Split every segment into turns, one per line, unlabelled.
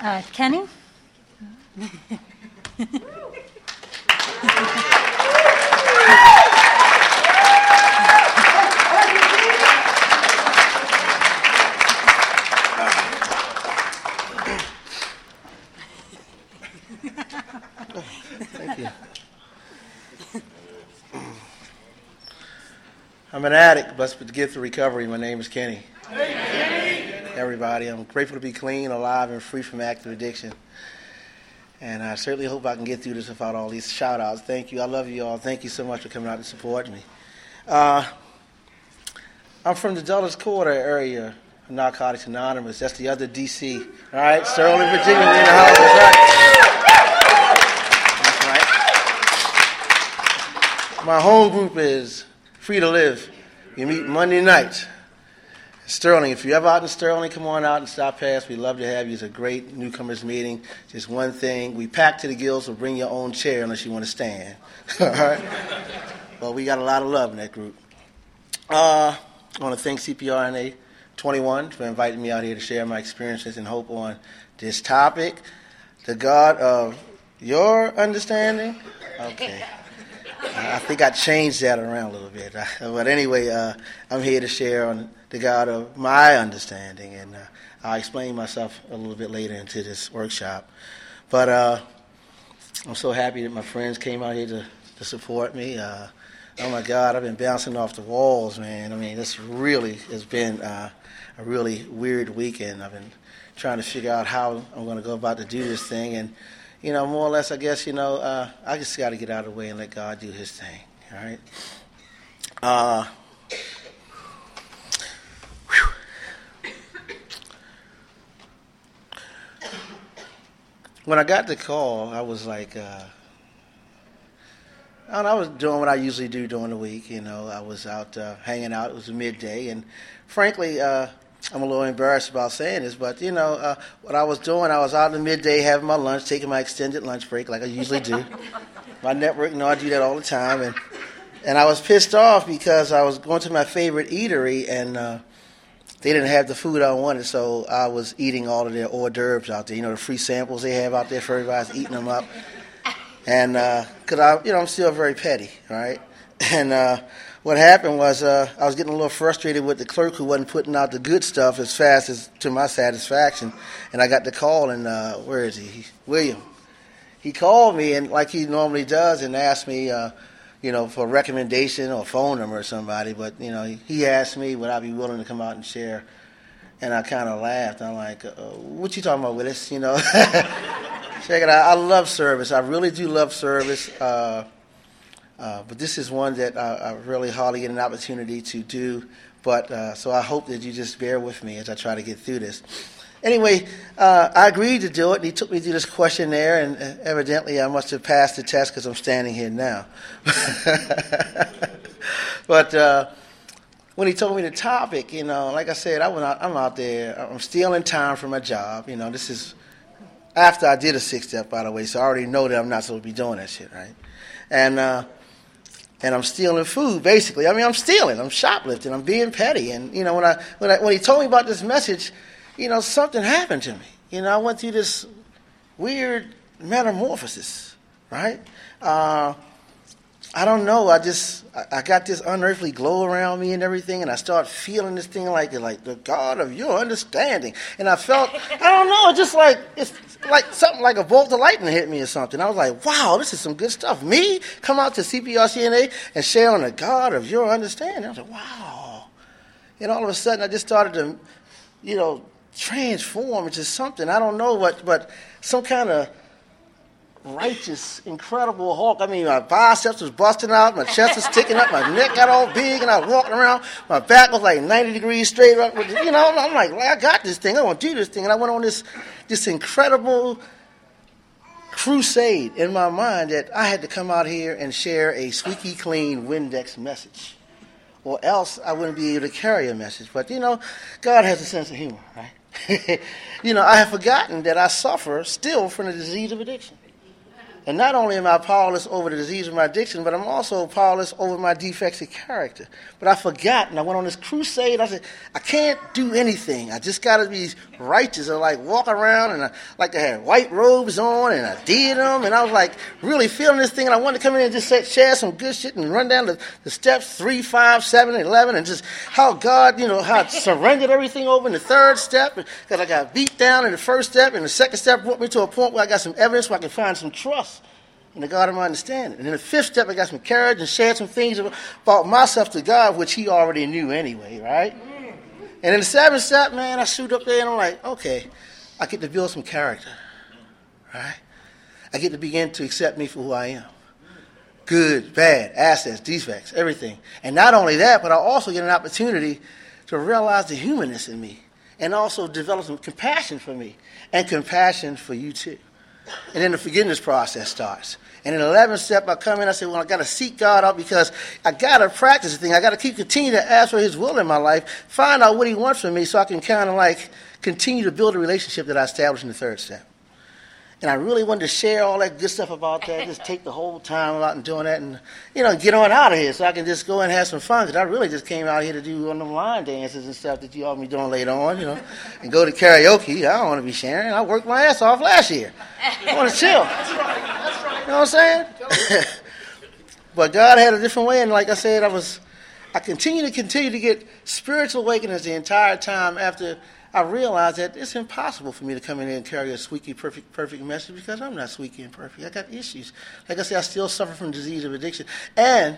Kenny?
Thank you. I'm an addict, blessed with the gift of recovery. My name is Kenny. Everybody, I'm grateful to be clean, alive, and free from active addiction. And I certainly hope I can get through this without all these shout-outs. Thank you. I love you all. Thank you so much for coming out to support me. I'm from the Dulles Corridor area of Narcotics Anonymous. That's the other D.C. All right? Sterling, Virginia, we're in the house. That's right. My home group is Free to Live. You meet Monday nights. Sterling, if you're ever out in Sterling, come on out and stop past. We'd love to have you. It's a great newcomers meeting. Just one thing, we pack to the gills, so bring your own chair unless you want to stand. All right? But we got a lot of love in that group. I want to thank CPRNA 21 for inviting me out here to share my experiences and hope on this topic. The God of your understanding? Okay. I think I changed that around a little bit. But anyway, I'm here to share on the God of my understanding, and I'll explain myself a little bit later into this workshop. But I'm so happy that my friends came out here to support me. Oh, my God, I've been bouncing off the walls, man. I mean, this really has been a really weird weekend. I've been trying to figure out how I'm going to go about to do this thing, and more or less, I guess, I just got to get out of the way and let God do his thing, all right? When I got the call, I was like, I was doing what I usually do during the week. I was out hanging out. It was midday, and frankly, I'm a little embarrassed about saying this, but, what I was doing, I was out in midday having my lunch, taking my extended lunch break like I usually do. My network, I do that all the time. And I was pissed off because I was going to my favorite eatery, and they didn't have the food I wanted, so I was eating all of their hors d'oeuvres out there. The free samples they have out there for everybody. I was eating them up. And because I'm still very petty, right? And what happened was I was getting a little frustrated with the clerk who wasn't putting out the good stuff as fast as to my satisfaction. And I got the call, and where is he? William. He called me, and like he normally does, and asked me, for a recommendation or a phone number or somebody. But, he asked me would I be willing to come out and share. And I kind of laughed. I'm like, what you talking about, Willis? Check it out. I love service. I really do love service. But this is one that I really hardly get an opportunity to do. But so I hope that you just bear with me as I try to get through this. Anyway, I agreed to do it. And he took me through this questionnaire, and evidently I must have passed the test because I'm standing here now. But when he told me the topic, like I said, I'm out there. I'm stealing time from my job. This is after I did a 6-step, by the way, so I already know that I'm not supposed to be doing that shit, right? And I'm stealing food, basically. I mean, I'm stealing. I'm shoplifting. I'm being petty. And when he told me about this message, something happened to me. I went through this weird metamorphosis, right? I don't know. I got this unearthly glow around me and everything, and I started feeling this thing like the God of your understanding. And I felt, I don't know, it's like something like a bolt of lightning hit me or something. I was like, wow, this is some good stuff. Me come out to CPRCNA and share on the God of your understanding. I was like, wow. And all of a sudden, I just started to, transform into something. I don't know what, but some kind of righteous, incredible Hulk. I mean, my biceps was busting out, my chest was sticking up, my neck got all big, and I was walking around. My back was like 90 degrees straight up. I'm like, I got this thing. I want to do this thing. And I went on this incredible crusade in my mind that I had to come out here and share a squeaky clean Windex message, or else I wouldn't be able to carry a message. But, God has a sense of humor, right? I have forgotten that I suffer still from the disease of addiction. And not only am I powerless over the disease of my addiction, but I'm also powerless over my defects of character. But I forgot, and I went on this crusade. I said, I can't do anything. I just got to be righteous. I like walk around, and I like to have white robes on, and I did them, and I was like really feeling this thing. And I wanted to come in and just share some good shit and run down the steps 3, 5, 7, and 11, and just how God, how I surrendered everything over in the third step, because I got beat down in the first step, and the second step brought me to a point where I got some evidence where I can find some trust in the God of my understanding. And in the fifth step, I got some courage and shared some things about myself to God, which he already knew anyway, right? And in the seventh step, man, I stood up there and I'm like, okay, I get to build some character, right? I get to begin to accept me for who I am. Good, bad, assets, defects, everything. And not only that, but I also get an opportunity to realize the humanness in me and also develop some compassion for me and compassion for you too. And then the forgiveness process starts. And in the 11th step, I come in, I say, well, I got to seek God out because I got to practice the thing. I got to continue to ask for his will in my life, find out what he wants from me so I can kind of like continue to build a relationship that I established in the third step. And I really wanted to share all that good stuff about that, just take the whole time out and doing that and, get on out of here so I can just go and have some fun because I really just came out here to do one of them line dances and stuff that you all be doing later on, and go to karaoke. I don't want to be sharing. I worked my ass off last year. I want to chill. That's right. You know what I'm saying? But God had a different way, and like I said, I continue to get spiritual awakenings the entire time after I realized that it's impossible for me to come in here and carry a squeaky perfect message because I'm not squeaky and perfect. I got issues. Like I said, I still suffer from disease of addiction. And,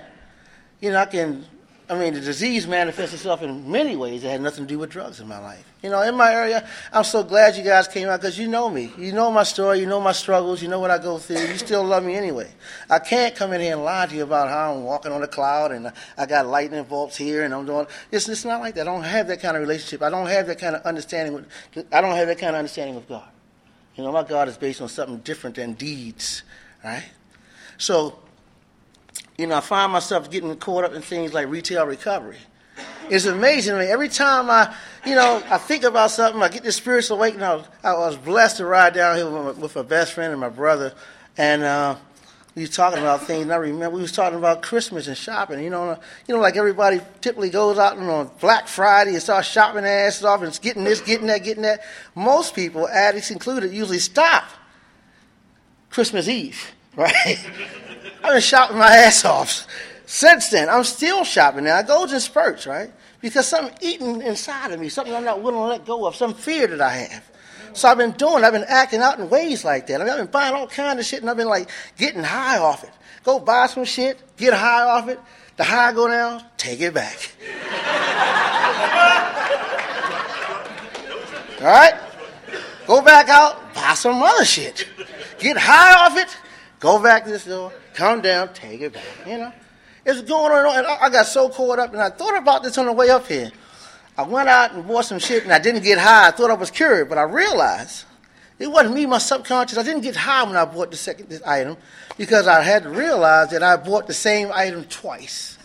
the disease manifests itself in many ways that had nothing to do with drugs in my life. In my area, I'm so glad you guys came out because you know me. You know my story. You know my struggles. You know what I go through. You still love me anyway. I can't come in here and lie to you about how I'm walking on a cloud and I got lightning bolts here and I'm doing... It's not like that. I don't have that kind of relationship. I don't have that kind of understanding with God. My God is based on something different than deeds, right? So... I find myself getting caught up in things like retail recovery. It's amazing to me. Every time I think about something, I get this spiritual awakening. I was blessed to ride down here with my best friend and my brother, and we was talking about things. And I remember we was talking about Christmas and shopping. Like everybody typically goes out on Black Friday and starts shopping their asses off and getting this, getting that. Most people, addicts included, usually stop Christmas Eve, right? I've been shopping my ass off. Since then, I'm still shopping now. It goes in spurts, right? Because something eating inside of me, something I'm not willing to let go of, some fear that I have. So I've been acting out in ways like that. I've been buying all kinds of shit, and I've been like getting high off it. Go buy some shit, get high off it. The high go down, take it back. All right? Go back out, buy some other shit. Get high off it, go back to the store. Come down, take it back, It's going on, and I got so caught up, and I thought about this on the way up here. I went out and bought some shit, and I didn't get high. I thought I was cured, but I realized it wasn't me, my subconscious. I didn't get high when I bought this item because I had to realize that I bought the same item twice.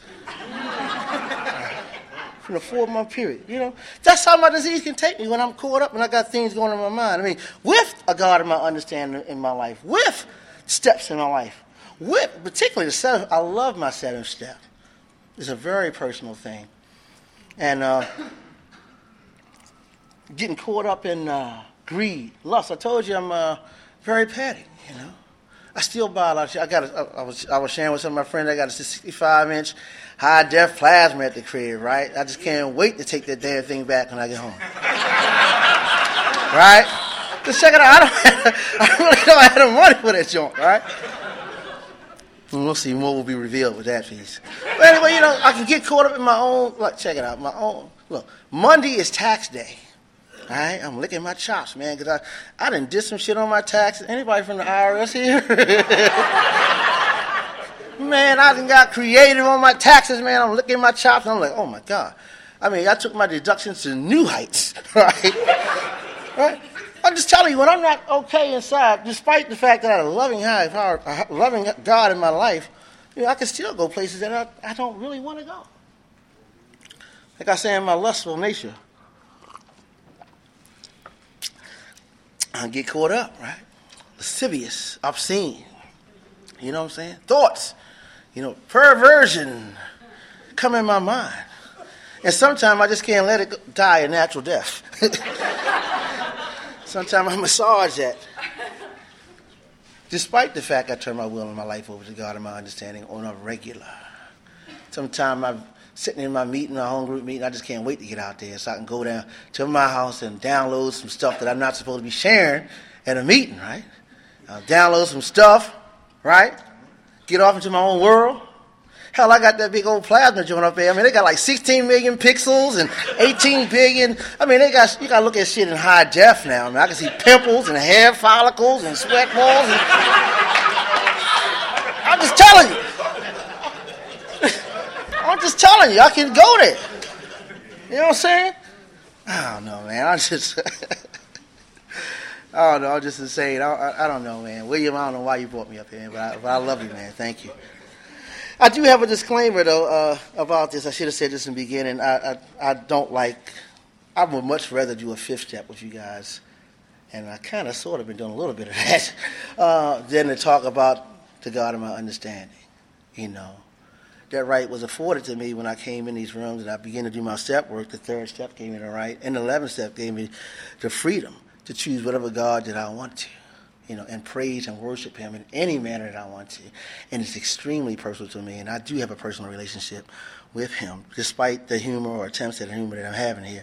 In a 4-month period, That's how my disease can take me when I'm caught up and I got things going on in my mind. With a God of my understanding in my life, with steps in my life. Particularly the seventh, I love my seventh step. It's a very personal thing. And getting caught up in greed, lust. I told you I'm very petty, I still buy a lot of shit. I was sharing with some of my friends, I got a 65-inch high-def plasma at the crib, right? I just can't wait to take that damn thing back when I get home. Right? Just check it out. I really don't have the money for that joint, right? And we'll see, more will be revealed with that piece. But anyway, I can get caught up in my own, check it out, Monday is tax day. All right, I'm licking my chops, man, because I done did some shit on my taxes. Anybody from the IRS here? Man, I done got creative on my taxes, man. I'm licking my chops, and I'm like, oh, my God. I took my deductions to new heights, right? Right? I'm just telling you, when I'm not okay inside, despite the fact that I have a loving God in my life, I can still go places that I don't really want to go. Like I say, in my lustful nature, I get caught up, right? Lascivious, obscene. You know what I'm saying? Thoughts, perversion come in my mind. And sometimes I just can't let it die a natural death. Sometimes I massage that. Despite the fact I turn my will and my life over to God and my understanding on a regular. Sometimes I'm sitting in my meeting, my home group meeting, I just can't wait to get out there so I can go down to my house and download some stuff that I'm not supposed to be sharing at a meeting, right? I'll download some stuff, right? Get off into my own world. Hell, I got that big old plasma joint up there. I mean, they got like 16 million pixels and 18 billion. I mean, you got to look at shit in high def now. I mean, I can see pimples and hair follicles and sweat balls. I'm just telling you. I'm just telling you, I can go there. You know what I'm saying? I don't know, man. I don't know. I'm just insane. I don't know, man. William, I don't know why you brought me up here, but I love you, man. Thank you. I do have a disclaimer, though, about this. I should have said this in the beginning. I would much rather do a fifth step with you guys, and I kind of sort of been doing a little bit of that, than to talk about the God of my understanding. That right was afforded to me when I came in these rooms and I began to do my step work. The third step gave me the right, and the 11th step gave me the freedom to choose whatever God that I want to. And praise and worship him in any manner that I want to. And it's extremely personal to me, and I do have a personal relationship with him, despite the humor or attempts at humor that I'm having here.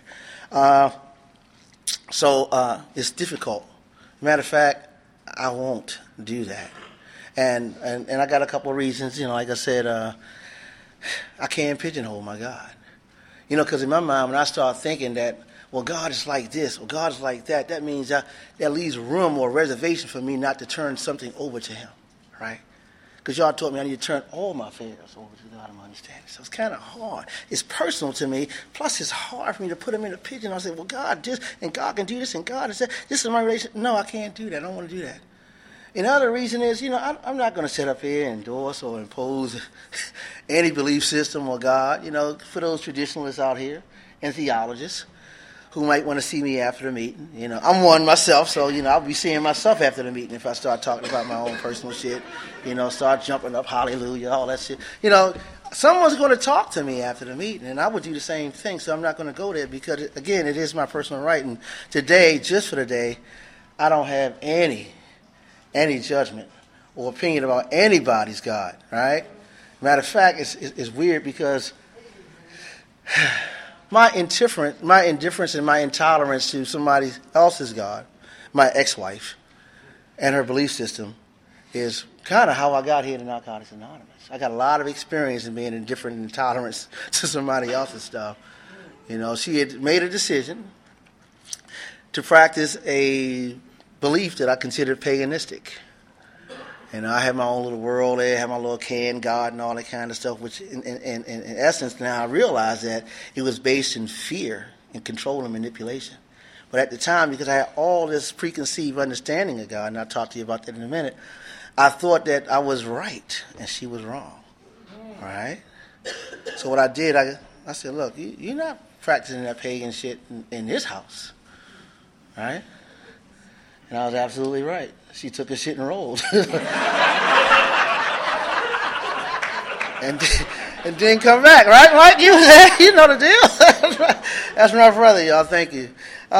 So it's difficult. Matter of fact, I won't do that. And I got a couple of reasons. Like I said, I can't pigeonhole my God. Because in my mind, when I start thinking that, well, God is like this, or God is like that, that means that leaves room or reservation for me not to turn something over to him, right? Because y'all taught me I need to turn all my affairs over to God and my understanding. So it's kind of hard. It's personal to me. Plus, it's hard for me to put him in a pigeon. I say, well, God this, and God can do this, and God is that. This is my relationship. No, I can't do that. I don't want to do that. Another reason is, I'm not going to sit up here and endorse or impose any belief system or God, for those traditionalists out here and theologists who might want to see me after the meeting. I'm one myself, so, I'll be seeing myself after the meeting if I start talking about my own personal shit, start jumping up, hallelujah, all that shit. Someone's going to talk to me after the meeting, and I would do the same thing, so I'm not going to go there because, again, it is my personal right. And today, just for the day, I don't have any judgment or opinion about anybody's God, right? Matter of fact, it's weird because my indifference and my intolerance to somebody else's God, my ex-wife, and her belief system is kind of how I got here to Narcotics Anonymous. I got a lot of experience in being indifferent and intolerant to somebody else's stuff. She had made a decision to practice a belief that I considered paganistic. I had my own little world there, had my little can God and all that kind of stuff, which in essence now I realize that it was based in fear and control and manipulation. But at the time, because I had all this preconceived understanding of God, and I'll talk to you about that in a minute, I thought that I was right and she was wrong. All right? So what I did, I said, look, you're not practicing that pagan shit in this house. All right? And I was absolutely right. She took her shit and rolled. and didn't come back, right, Mike? You know the deal. That's my brother, y'all. Thank you.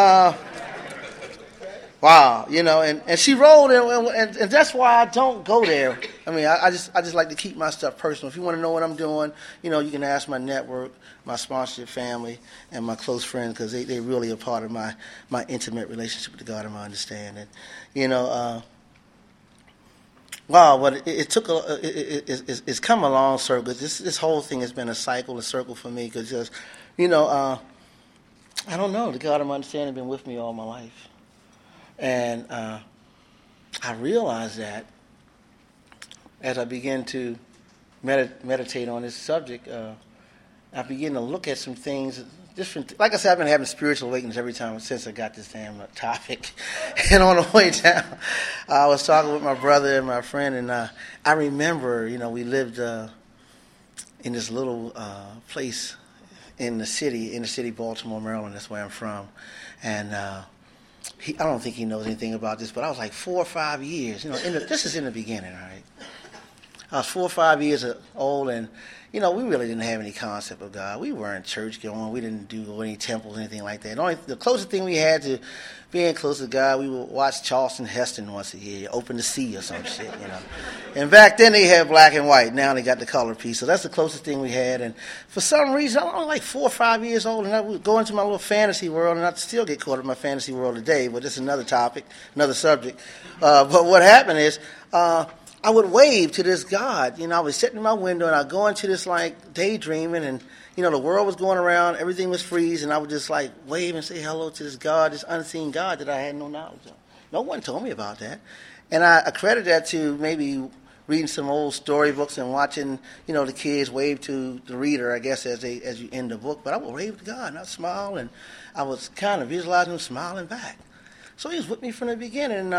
Wow, and she rolled, and that's why I don't go there. I mean, I just like to keep my stuff personal. If you want to know what I'm doing, you can ask my network, my sponsorship family, and my close friends, because they really are part of my intimate relationship with the God of my understanding. Wow, but it took it's come a long circle. This whole thing has been a circle for me, because I don't know. The God of my understanding has been with me all my life. And I realized that as I began to meditate on this subject, I began to look at some things different. Like I said, I've been having spiritual awakenings every time since I got this damn topic. And on the way down, I was talking with my brother and my friend, and I remember, we lived in this little place in the city, Baltimore, Maryland. That's where I'm from, and. I don't think he knows anything about this, but I was like 4 or 5 years. This is in the beginning, all right? I was 4 or 5 years old, and we really didn't have any concept of God. We weren't church going. We didn't do any temples, anything like that. The closest thing we had to being close to God, we would watch Charleston Heston once a year, Open the Sea or some shit. And back then they had black and white. Now they got the color piece. So that's the closest thing we had. And for some reason, I'm only like 4 or 5 years old, and I would go into my little fantasy world, and I still get caught up in my fantasy world today. But it's another topic, another subject. But what happened is, I would wave to this God. I was sitting in my window, and I'd go into this, like, daydreaming, and, the world was going around, everything was freeze, and I would just, like, wave and say hello to this God, this unseen God that I had no knowledge of. No one told me about that. And I accredit that to maybe reading some old storybooks and watching, the kids wave to the reader, I guess, as you end the book. But I would wave to God, and I'd smile, and I was kind of visualizing him smiling back. So he was with me from the beginning.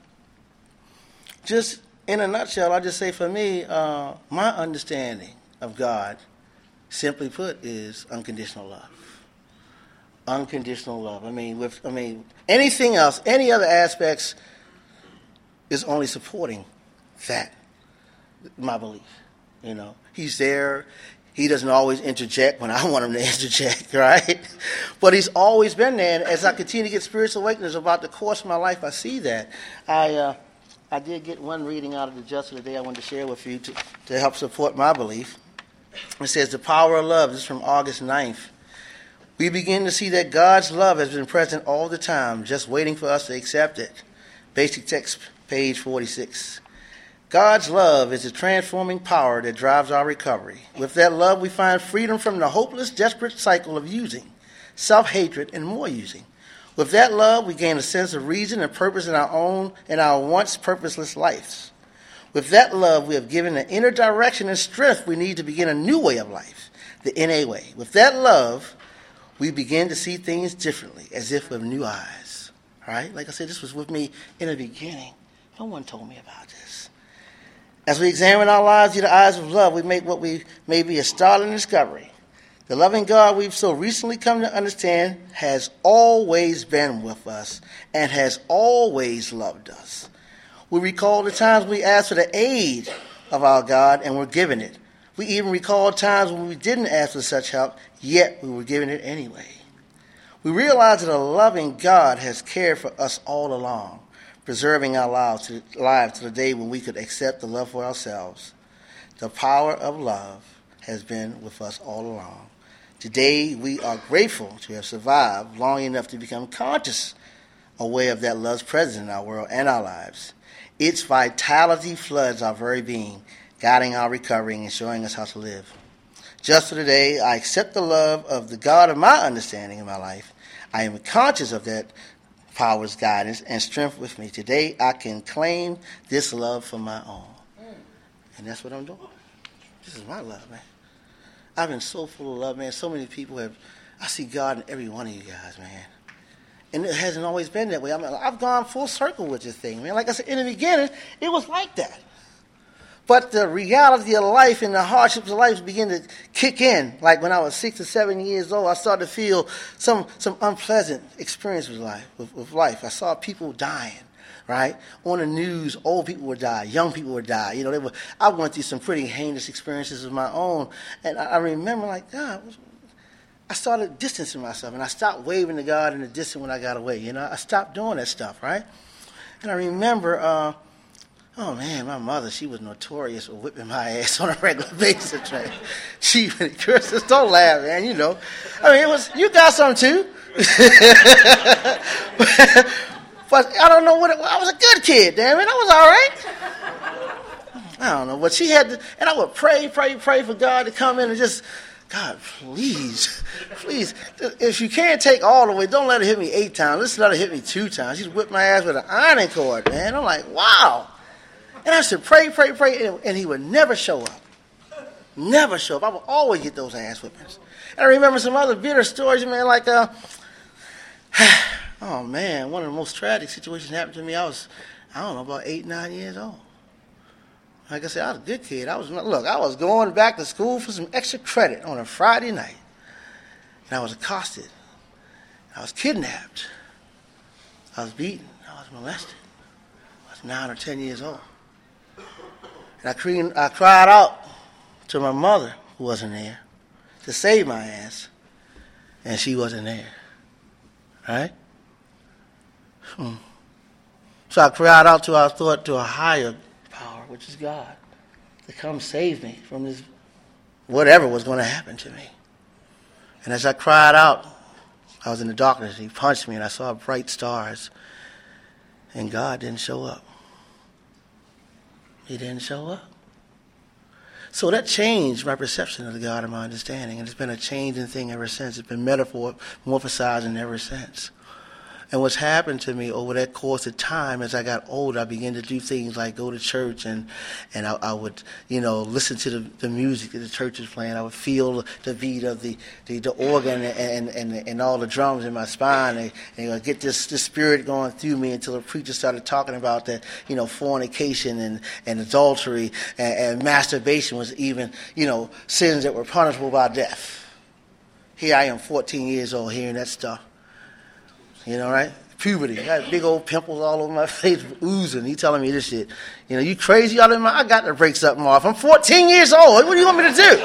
Just in a nutshell, I just say for me, my understanding of God, simply put, is unconditional love. Unconditional love. Anything else, any other aspects is only supporting that, my belief. He's there. He doesn't always interject when I want him to interject, right? But he's always been there. And as I continue to get spiritual awakenings about the course of my life, I see that. I did get one reading out of the Just of the Day I wanted to share with you to help support my belief. It says, the power of love. This is from August 9th. We begin to see that God's love has been present all the time, just waiting for us to accept it. Basic text, page 46. God's love is the transforming power that drives our recovery. With that love, we find freedom from the hopeless, desperate cycle of using, self-hatred, and more using. With that love, we gain a sense of reason and purpose in our once purposeless lives. With that love, we have given the inner direction and strength we need to begin a new way of life, the NA way. With that love, we begin to see things differently, as if with new eyes. All right? Like I said, this was with me in the beginning. No one told me about this. As we examine our lives through the eyes of love, we make what we may be a startling discovery. The loving God we've so recently come to understand has always been with us and has always loved us. We recall the times we asked for the aid of our God and were given it. We even recall times when we didn't ask for such help, yet we were given it anyway. We realize that a loving God has cared for us all along, preserving our lives to the day when we could accept the love for ourselves. The power of love has been with us all along. Today, we are grateful to have survived long enough to become conscious, aware of that love's presence in our world and our lives. Its vitality floods our very being, guiding our recovery and showing us how to live. Just for today, I accept the love of the God of my understanding in my life. I am conscious of that power's guidance and strength with me. Today, I can claim this love for my own. And that's what I'm doing. This is my love, man. I've been so full of love, man. So many people I see God in every one of you guys, man. And it hasn't always been that way. I've gone full circle with this thing, man. Like I said, in the beginning, it was like that. But the reality of life and the hardships of life begin to kick in. Like when I was 6 or 7 years old, I started to feel some unpleasant experience with life. I saw people dying, right? On the news, old people would die, young people would die. I went through some pretty heinous experiences of my own. And I remember, like, God, I started distancing myself, and I stopped waving to God in the distance when I got away. I stopped doing that stuff, right? And I remember, oh man, my mother, she was notorious for whipping my ass on a regular basis, right? She really cursed us. Don't laugh, man. You you got some too. But I don't know I was a good kid, damn it. I was all right. I don't know, but she had to, and I would pray for God to come in and just, God, please, if you can't take all the way, don't let it hit me 8 times. Let's let it hit me 2 times. She'd whip my ass with an ironing cord, man. I'm like, wow. And I said, pray, and he would never show up. Never show up. I would always get those ass whippings. And I remember some other bitter stories, man, like, oh, man, one of the most tragic situations happened to me. I was, about 8, 9 years old. Like I said, I was a good kid. I was going back to school for some extra credit on a Friday night. And I was accosted. I was kidnapped. I was beaten. I was molested. I was 9 or 10 years old. And I cried out to my mother, who wasn't there, to save my ass. And she wasn't there. Right? So I cried out to a higher power, which is God, to come save me from this, whatever was going to happen to me. And as I cried out, I was in the darkness. He punched me, and I saw bright stars. And God didn't show up. He didn't show up. So that changed my perception of the God and my understanding. And it's been a changing thing ever since. It's been metamorphosizing ever since. And what's happened to me over that course of time, as I got older, I began to do things like go to church, and I would, listen to the music that the church was playing. I would feel the beat of the organ and all the drums in my spine, and I'd get this spirit going through me until the preacher started talking about that, fornication and adultery and masturbation was even, sins that were punishable by death. Here I am, 14 years old, hearing that stuff. Right? Puberty. I got big old pimples all over my face, oozing. He telling me this shit. You crazy out of my? I got to break something off. I'm 14 years old. What do you want me to do?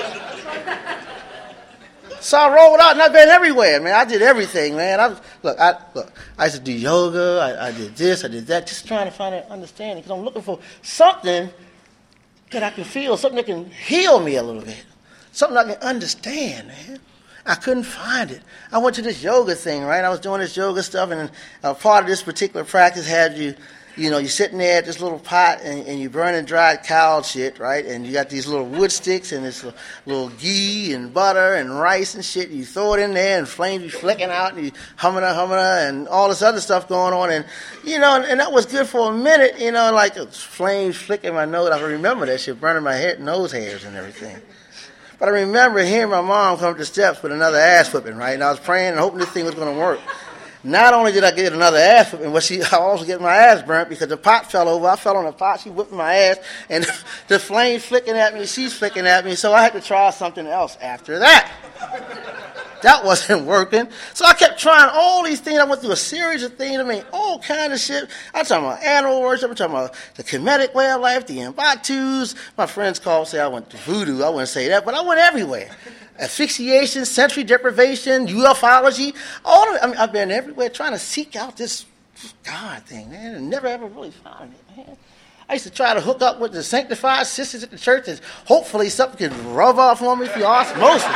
So I rolled out, and I've been everywhere, man. I did everything, man. I used to do yoga. I did this. I did that, just trying to find an understanding, because I'm looking for something that I can feel, something that can heal me a little bit, something I can understand, man. I couldn't find it. I went to this yoga thing, right? I was doing this yoga stuff, and part of this particular practice had you're sitting there at this little pot, and you're burning dried cow shit, right? And you got these little wood sticks and this little ghee and butter and rice and shit. And you throw it in there, and flames be flicking out, and you humming and all this other stuff going on. And, and that was good for a minute, like flames flicking my nose. I remember that shit, burning my nose hairs and everything. But I remember hearing my mom come up the steps with another ass whipping, right? And I was praying and hoping this thing was going to work. Not only did I get another ass whipping, but I also get my ass burnt because the pot fell over. I fell on the pot. She whipped my ass, and the flames flicking at me. She's flicking at me. So I had to try something else after that. That wasn't working. So I kept trying all these things. I went through a series of things. All kind of shit. I'm talking about animal worship. I'm talking about the Kemetic way of life, the Mbatus. My friends say I went to voodoo. I wouldn't say that, but I went everywhere. Asphyxiation, sensory deprivation, ufology. I've been everywhere trying to seek out this God thing, man, and never ever really found it, man. I used to try to hook up with the sanctified sisters at the church, and hopefully something could rub off on me through osmosis.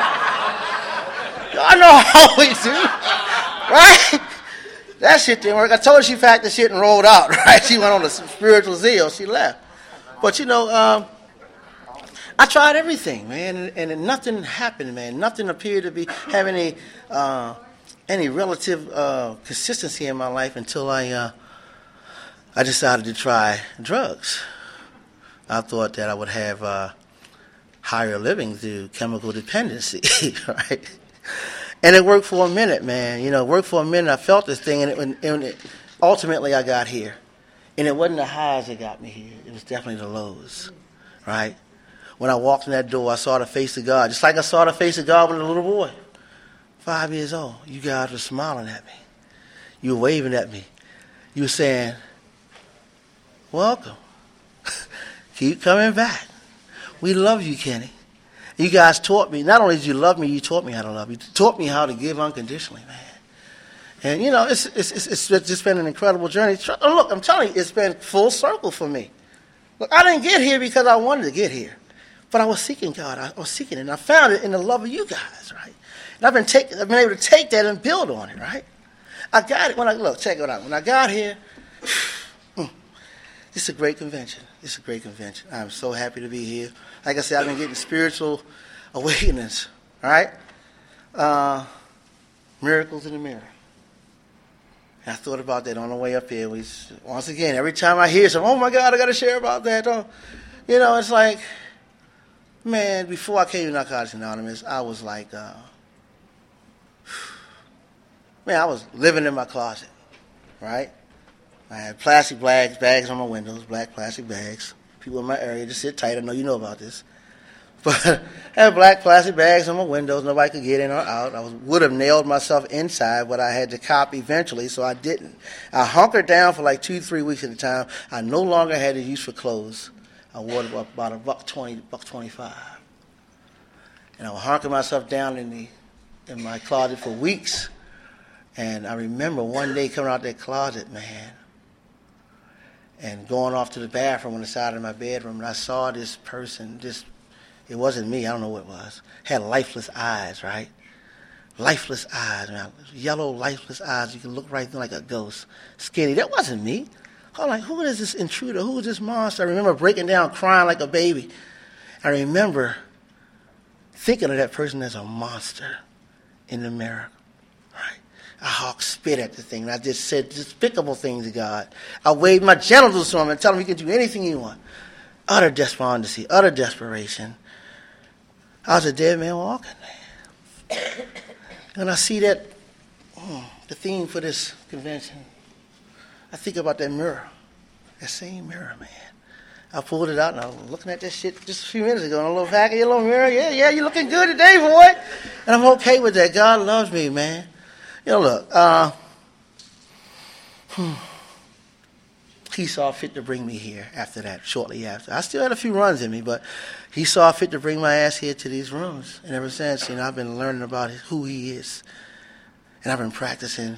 I know how we do, right? That shit didn't work. I told her she packed the shit and rolled out, right? She went on a spiritual zeal. She left. But, I tried everything, man, and nothing happened, man. Nothing appeared to be having any relative consistency in my life until I decided to try drugs. I thought that I would have higher living through chemical dependency, right? And it worked for a minute, man. It worked for a minute. I felt this thing, and ultimately I got here. And it wasn't the highs that got me here. It was definitely the lows, right? When I walked in that door, I saw the face of God, just like I saw the face of God when I was a little boy, 5 years old. You guys were smiling at me. You were waving at me. You were saying, welcome. Keep coming back. We love you, Kenny. You guys taught me, not only did you love me, you taught me how to love you. You taught me how to give unconditionally, man. And, it's just been an incredible journey. Look, I'm telling you, it's been full circle for me. Look, I didn't get here because I wanted to get here. But I was seeking God. I was seeking it. And I found it in the love of you guys, right? And I've been able to take that and build on it, right? I got it. Check it out. When I got here, this is a great convention. It's a great convention. I'm so happy to be here. Like I said, I've been getting spiritual awakenings, right? Miracles in the mirror. And I thought about that on the way up here. Once again, every time I hear something, oh my God, I got to share about that. It's like, man, before I came to Narcotics Anonymous, I was like, I was living in my closet, right? I had plastic bags on my windows, black plastic bags. People in my area just sit tight. I know you know about this. But I had black plastic bags on my windows. Nobody could get in or out. I would have nailed myself inside, but I had to cop eventually, so I didn't. I hunkered down for like 2-3 weeks at a time. I no longer had a use for clothes. I wore about $1.20, $1.25. And I was honking myself down in my closet for weeks. And I remember one day coming out that closet, man, and going off to the bathroom on the side of my bedroom, and I saw this person, it wasn't me, I don't know what it was, had lifeless eyes, right? Lifeless eyes, man. Yellow, lifeless eyes. You can look right through like a ghost. Skinny. That wasn't me. I'm like, who is this intruder? Who is this monster? I remember breaking down, crying like a baby. I remember thinking of that person as a monster in the mirror. Right? I hawk spit at the thing, and I just said despicable things to God. I waved my genitals to him and tell him he can do anything he wants. Utter despondency, utter desperation. I was a dead man walking, man. And I see that, the theme for this convention. I think about that mirror, that same mirror, man. I pulled it out and I was looking at that shit just a few minutes ago in a little vacuum, your little mirror. Yeah, you're looking good today, boy. And I'm okay with that. God loves me, man. You know, look, he saw fit to bring me here after that, shortly after. I still had a few runs in me, but he saw fit to bring my ass here to these rooms. And ever since, I've been learning about who he is. And I've been practicing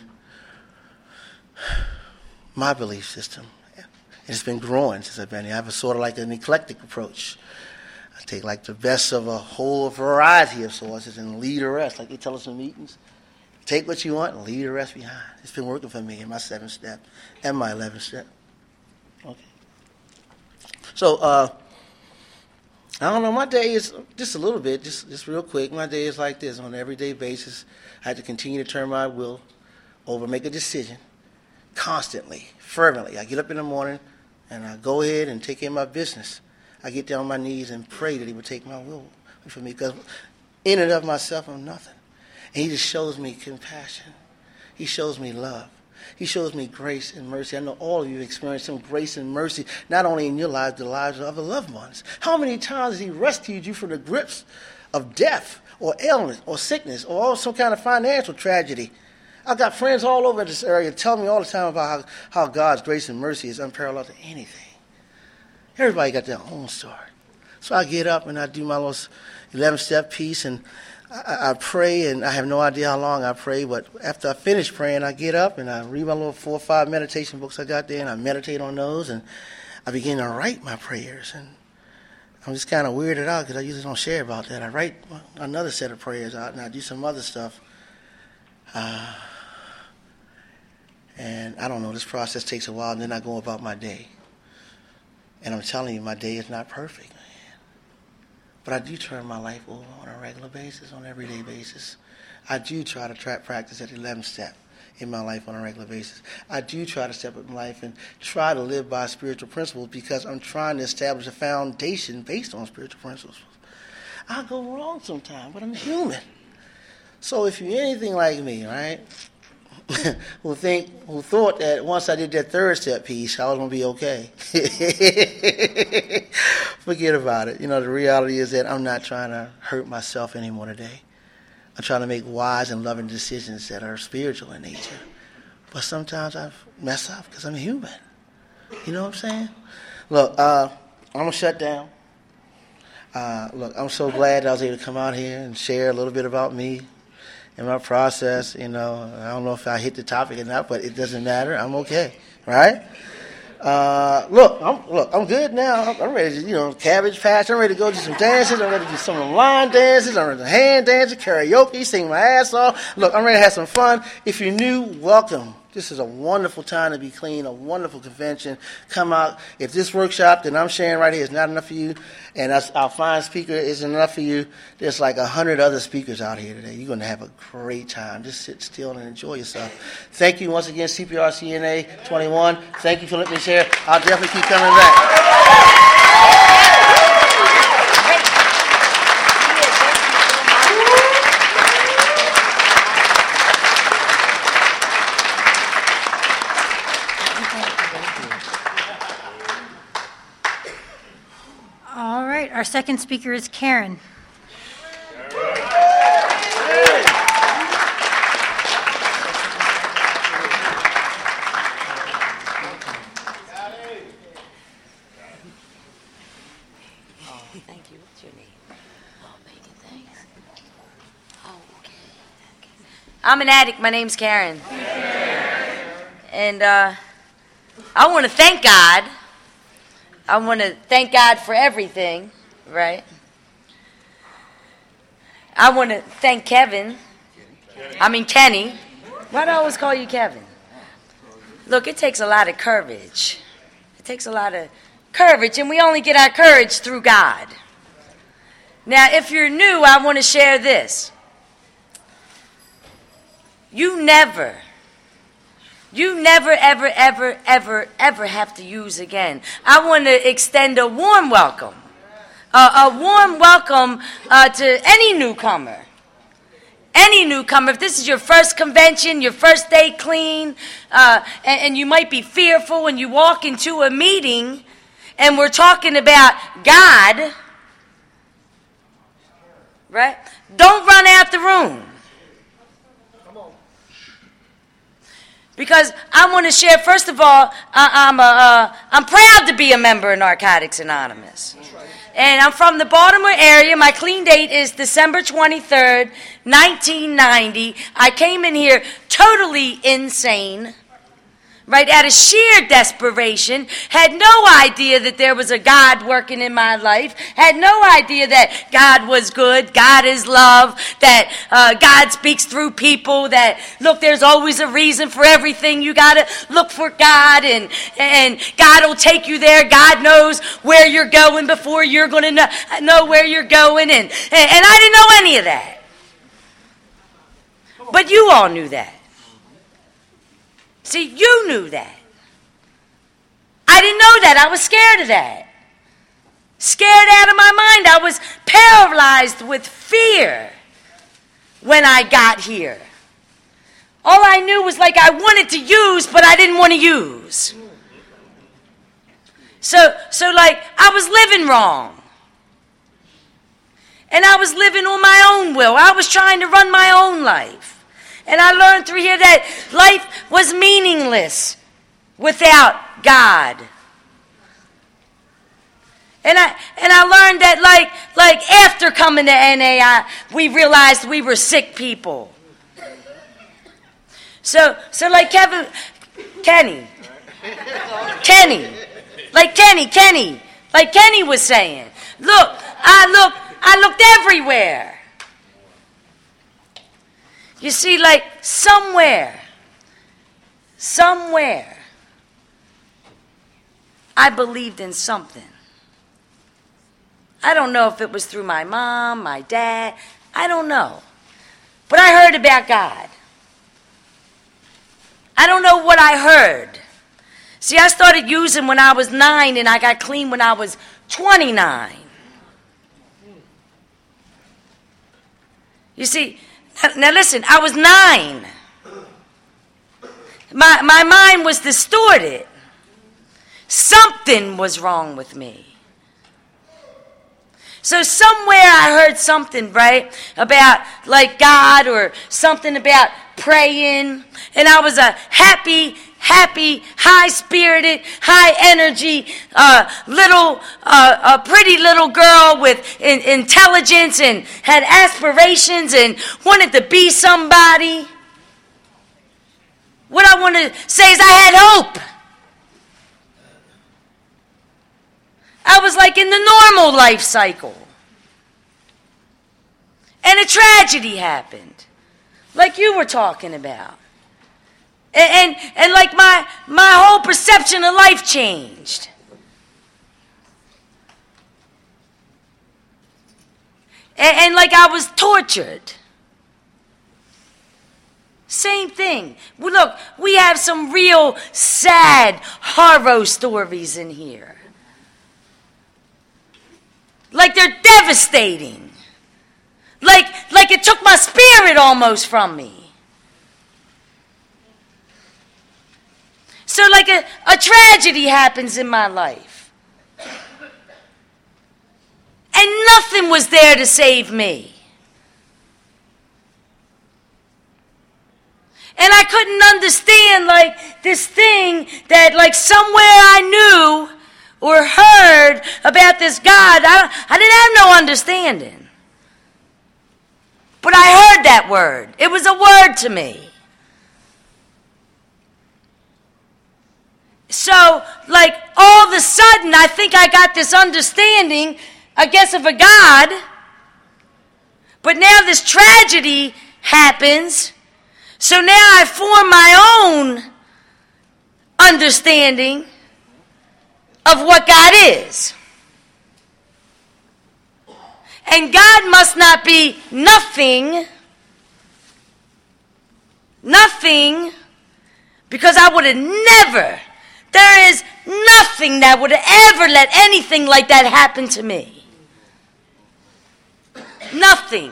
my belief system. And it's been growing since I've been here. I have a sort of like an eclectic approach. I take like the best of a whole variety of sources and leave the rest, like they tell us in meetings. Take what you want and leave the rest behind. It's been working for me in my 7th step and my 11th step. Okay. So, I don't know, my day is just a little bit, just real quick. My day is like this on an everyday basis. I have to continue to turn my will over, make a decision constantly, fervently. I get up in the morning and I go ahead and take care of my business. I get down on my knees and pray that he would take my will from me, because in and of myself I'm nothing. And he just shows me compassion. He shows me love. He shows me grace and mercy. I know all of you experienced some grace and mercy, not only in your lives, but the lives of other loved ones. How many times has he rescued you from the grips of death or illness or sickness or some kind of financial tragedy? I've got friends all over this area telling me all the time about how God's grace and mercy is unparalleled to anything. Everybody got their own story. So I get up and I do my little 11-step piece, and I pray, and I have no idea how long I pray, but after I finish praying, I get up and I read my little 4 or 5 meditation books I got there, and I meditate on those, and I begin to write my prayers. And I'm just kind of weirded out because I usually don't share about that. I write another set of prayers out, and I do some other stuff. And I don't know, this process takes a while, and then I go about my day. And I'm telling you, my day is not perfect. But I do turn my life over on a regular basis, on an everyday basis. I do try to practice at the 11th step in my life on a regular basis. I do try to step up in life and try to live by spiritual principles, because I'm trying to establish a foundation based on spiritual principles. I go wrong sometimes, but I'm human. So if you're anything like me, right, who thought that once I did that 3rd step piece, I was going to be okay. Forget about it. The reality is that I'm not trying to hurt myself anymore today. I'm trying to make wise and loving decisions that are spiritual in nature. But sometimes I mess up because I'm human. You know what I'm saying? Look, I'm going to shut down. Look, I'm so glad I was able to come out here and share a little bit about me and my process. I don't know if I hit the topic or not, but it doesn't matter. I'm okay, right? I'm good now. I'm ready to, Cabbage Patch. I'm ready to go do some dances. I'm ready to do some line dances. I'm ready to hand dances, karaoke, sing my ass off. Look, I'm ready to have some fun. If you're new, welcome. This is a wonderful time to be clean, a wonderful convention. Come out. If this workshop that I'm sharing right here is not enough for you, and our fine speaker isn't enough for you, there's like 100 other speakers out here today. You're going to have a great time. Just sit still and enjoy yourself. Thank you once again, CPR CNA 21. Thank you for letting me share. I'll definitely keep coming back.
All right, our second speaker is Karen.
Thank you. What's your name? Oh, Megan, thanks. Oh, okay. I'm an addict. My name's Karen. And I want to thank God. I want to thank God for everything, right? I want to thank Kenny. Why do I always call you Kevin? Look, it takes a lot of courage. It takes a lot of courage, and we only get our courage through God. Now, if you're new, I want to share this. You never, ever, ever, ever, ever have to use again. I want to extend a warm welcome. A warm welcome to any newcomer. Any newcomer, if this is your first convention, your first day clean, and you might be fearful when you walk into a meeting and we're talking about God, right? Don't run out the room. Because I want to share, first of all, I'm proud to be a member of Narcotics Anonymous. And I'm from the Baltimore area. My clean date is December 23rd, 1990. I came in here totally insane, right, out of sheer desperation. Had no idea that there was a God working in my life. Had no idea that God was good, God is love, that God speaks through people, that, look, there's always a reason for everything. You got to look for God, and God will take you there. God knows where you're going before you're going to know where you're going, and I didn't know any of that. But you all knew that. See, you knew that. I didn't know that. I was scared of that. Scared out of my mind. I was paralyzed with fear when I got here. All I knew was like I wanted to use, but I didn't want to use. So like I was living wrong. And I was living on my own will. I was trying to run my own life. And I learned through here that life was meaningless without God. And I learned that like after coming to NA, we realized we were sick people. So like Kenny, like Kenny was saying, look, I looked everywhere. You see, like somewhere, I believed in something. I don't know if it was through my mom, my dad, I don't know. But I heard about God. I don't know what I heard. See, I started using when I was 9 and I got clean when I was 29. You see, now listen, I was 9. My mind was distorted. Something was wrong with me. So somewhere I heard something, right, about like God or something about praying. And I was a happy, high-spirited, high-energy, pretty little girl with intelligence and had aspirations and wanted to be somebody. What I want to say is I had hope. I was like in the normal life cycle. And a tragedy happened, like you were talking about. And like my whole perception of life changed. And like I was tortured. Same thing. Well, look, we have some real sad horror stories in here. Like they're devastating. Like it took my spirit almost from me. So like a tragedy happens in my life. And nothing was there to save me. And I couldn't understand like this thing that like somewhere I knew or heard about about this God, I didn't have no understanding. But I heard that word. It was a word to me. So, like, all of a sudden, I think I got this understanding, I guess, of a God. But now this tragedy happens. So now I form my own understanding of what God is. And God must not be nothing, because I would have never, there is nothing that would have ever let anything like that happen to me. Nothing.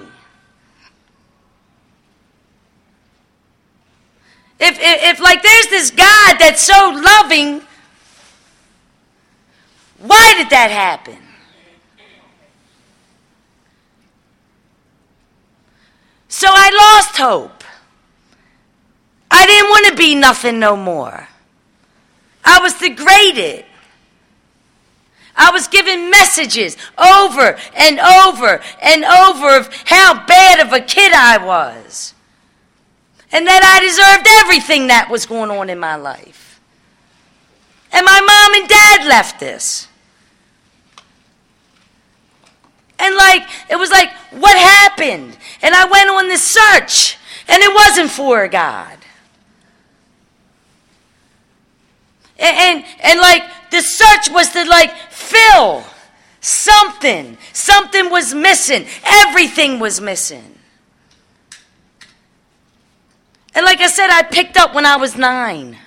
If like there's this God that's so loving, why did that happen? So I lost hope. I didn't want to be nothing no more. I was degraded. I was given messages over and over and over of how bad of a kid I was. And that I deserved everything that was going on in my life. And my mom and dad left this. And like, it was like, what happened? And I went on this search, and it wasn't for a God. And like, the search was to like fill something. Something was missing. Everything was missing. And like I said, I picked up when I was 9. And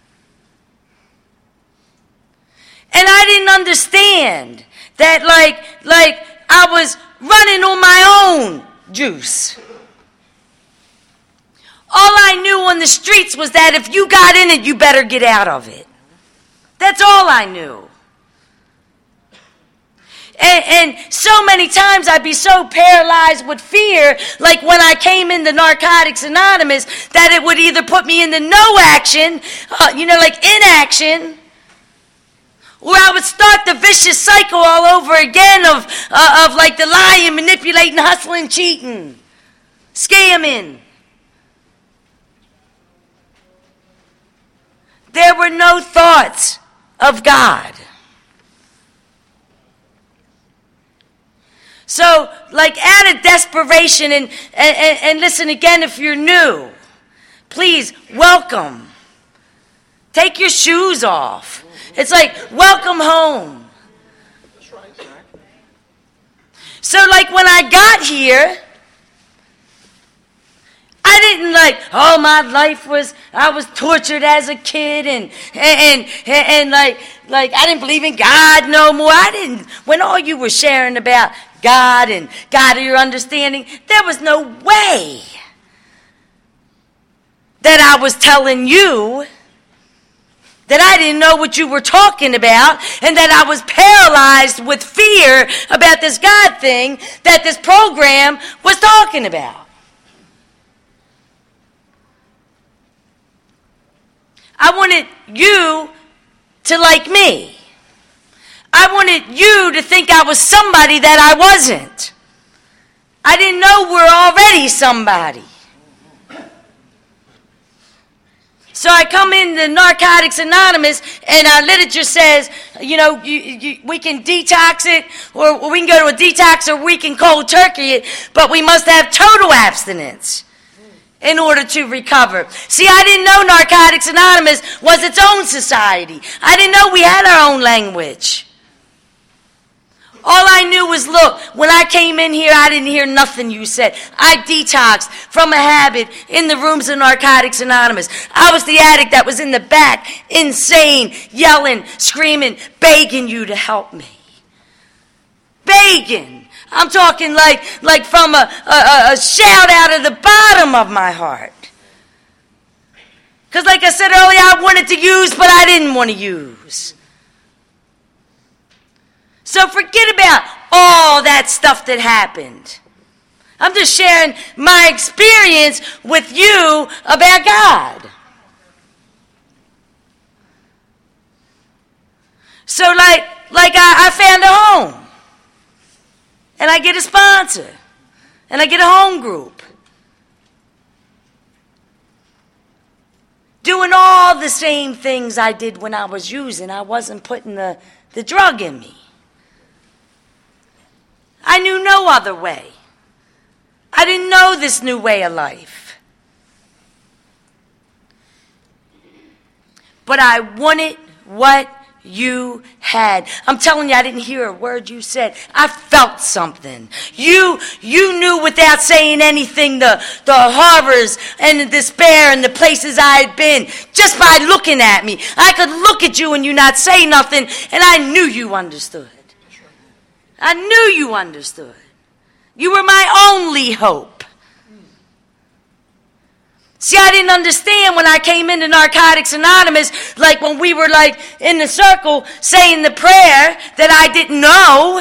I didn't understand that like I was running on my own juice. All I knew on the streets was that if you got in it, you better get out of it. That's all I knew. And so many times I'd be so paralyzed with fear, like when I came into Narcotics Anonymous, that it would either put me into no action, like inaction, or I would start the vicious cycle all over again of like the lying, manipulating, hustling, cheating, scamming. There were no thoughts of God. So, like, out of desperation, and listen again, if you're new, please, welcome. Take your shoes off. It's like, welcome home. So, like, when I got here, I didn't my life was, I was tortured as a kid, and like I didn't believe in God no more. I didn't, when all you were sharing about God and God of your understanding, there was no way that I was telling you that I didn't know what you were talking about, and that I was paralyzed with fear about this God thing that this program was talking about. I wanted you to like me. I wanted you to think I was somebody that I wasn't. I didn't know we're already somebody. So I come into Narcotics Anonymous, and our literature says, we can detox it, or we can go to a detox, or we can cold turkey it, but we must have total abstinence in order to recover. See, I didn't know Narcotics Anonymous was its own society. I didn't know we had our own language. All I knew was, look, when I came in here, I didn't hear nothing you said. I detoxed from a habit in the rooms of Narcotics Anonymous. I was the addict that was in the back, insane, yelling, screaming, begging you to help me. Begging. I'm talking like from a shout out of the bottom of my heart. Because like I said earlier, I wanted to use, but I didn't want to use. So forget about all that stuff that happened. I'm just sharing my experience with you about God. So I found a home. And I get a sponsor. And I get a home group. Doing all the same things I did when I was using. I wasn't putting the drug in me. I knew no other way. I didn't know this new way of life. But I wanted what you had. I'm telling you, I didn't hear a word you said. I felt something. You knew without saying anything the horrors and the despair and the places I had been just by looking at me. I could look at you and you not say nothing, and I knew you understood. I knew you understood. You were my only hope. See, I didn't understand when I came into Narcotics Anonymous, like when we were like in the circle saying the prayer that I didn't know.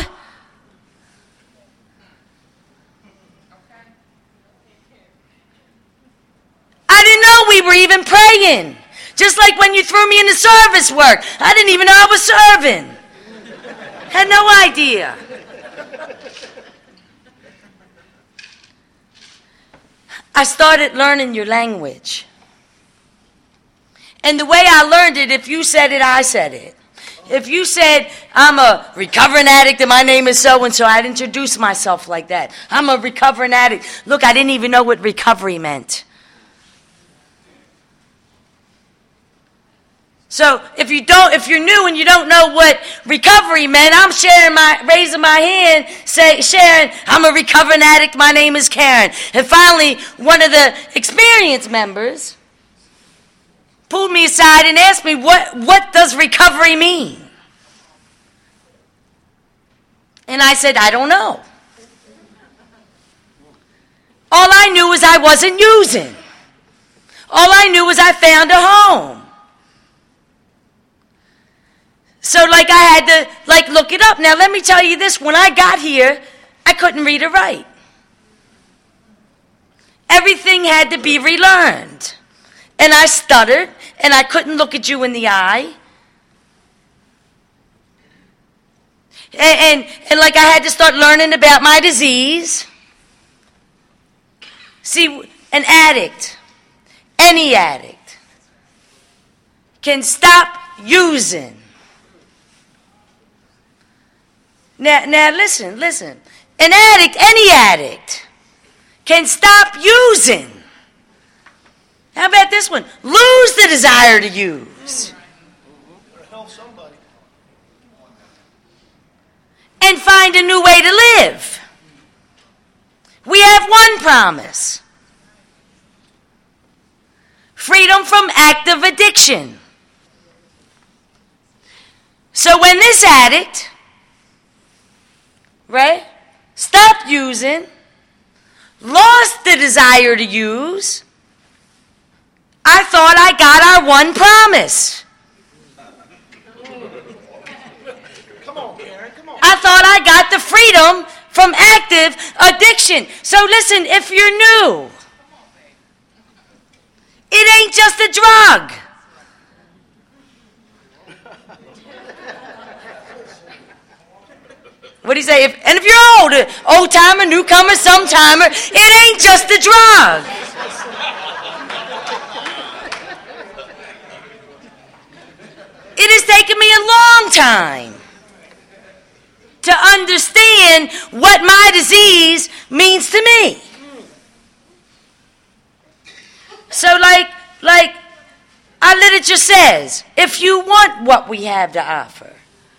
I didn't know we were even praying. Just like when you threw me into service work. I didn't even know I was serving. Had no idea. I started learning your language. And the way I learned it, if you said it, I said it. If you said, I'm a recovering addict and my name is so-and-so, I'd introduce myself like that. I'm a recovering addict. Look, I didn't even know what recovery meant. So if you're new and you don't know what recovery meant, I'm raising my hand, sharing, I'm a recovering addict, my name is Karen. And finally, one of the experienced members pulled me aside and asked me, what does recovery mean? And I said, I don't know. All I knew was I wasn't using. All I knew was I found a home. So I had to look it up. Now let me tell you this, when I got here, I couldn't read or write. Everything had to be relearned. And I stuttered, and I couldn't look at you in the eye. And I had to start learning about my disease. See, an addict, any addict, can stop using. Now listen. An addict, any addict, can stop using. How about this one? Lose the desire to use. And find a new way to live. We have one promise. Freedom from active addiction. So when this addict, right, stopped using, lost the desire to use, I thought I got our one promise. I thought I got the freedom from active addiction. So listen, if you're new, it ain't just a drug. What do you say? If you're old timer, newcomer, sometimer, it ain't just a drug. It has taken me a long time to understand what my disease means to me. So like our literature says, if you want what we have to offer,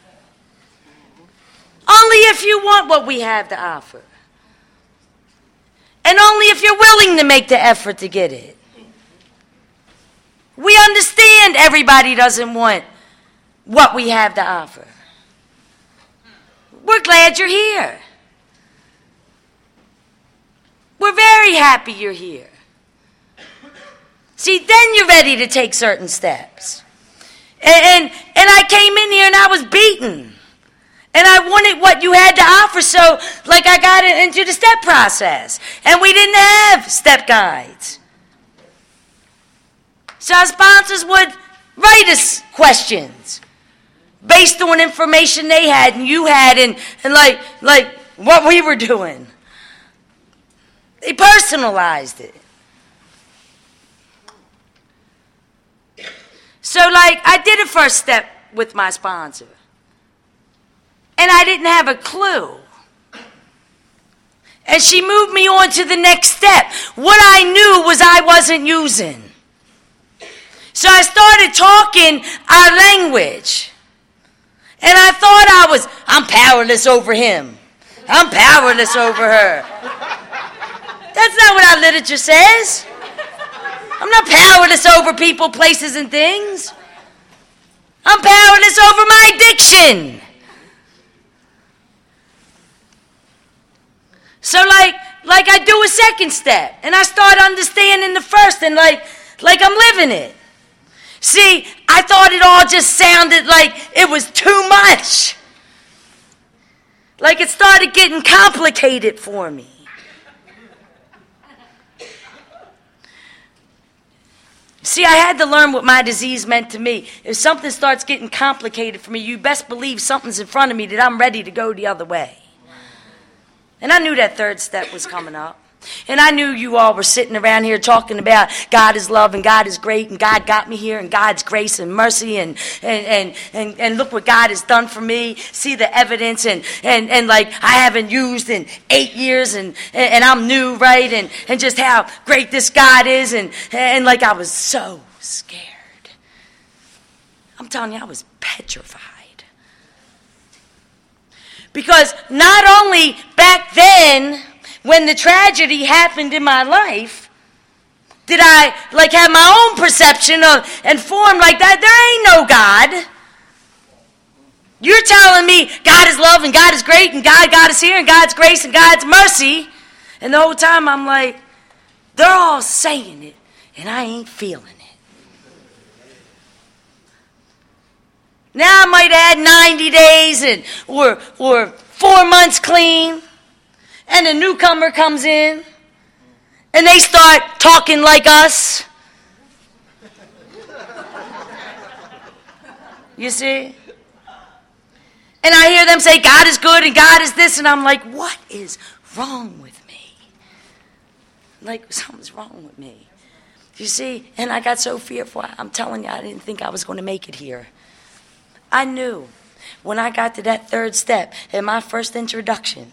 only if you want what we have to offer, and only if you're willing to make the effort to get it. We understand everybody doesn't want what we have to offer. We're glad you're here. We're very happy you're here. See, then you're ready to take certain steps. And I came in here and I was beaten. And I wanted what you had to offer, so I got into the step process. And we didn't have step guides. So our sponsors would write us questions. based on information they had and you had and like what we were doing. They personalized it. So like I did a first step with my sponsor. And I didn't have a clue. And she moved me on to the next step. What I knew was I wasn't using. So I started talking our language. And I thought I'm powerless over him. I'm powerless over her. That's not what our literature says. I'm not powerless over people, places, and things. I'm powerless over my addiction. So like I do a second step, and I start understanding the first, and like I'm living it. See, I thought it all just sounded like it was too much. Like it started getting complicated for me. See, I had to learn what my disease meant to me. If something starts getting complicated for me, you best believe something's in front of me that I'm ready to go the other way. And I knew that third step was coming up. And I knew you all were sitting around here talking about God is love and God is great and God got me here and God's grace and mercy and look what God has done for me. See the evidence and like I haven't used in 8 years and I'm new, right? And just how great this God is and like I was so scared. I'm telling you, I was petrified. Because not only back then, when the tragedy happened in my life, did I like have my own perception of and form like that? There ain't no God. You're telling me God is love and God is great and God got us here and God's grace and God's mercy. And the whole time I'm like, they're all saying it and I ain't feeling it. Now I might add 90 days and or 4 months clean, and a newcomer comes in, and they start talking like us. You see? And I hear them say, God is good and God is this, and I'm like, what is wrong with me? Like, something's wrong with me. You see? And I got so fearful. I'm telling you, I didn't think I was going to make it here. I knew when I got to that third step in my first introduction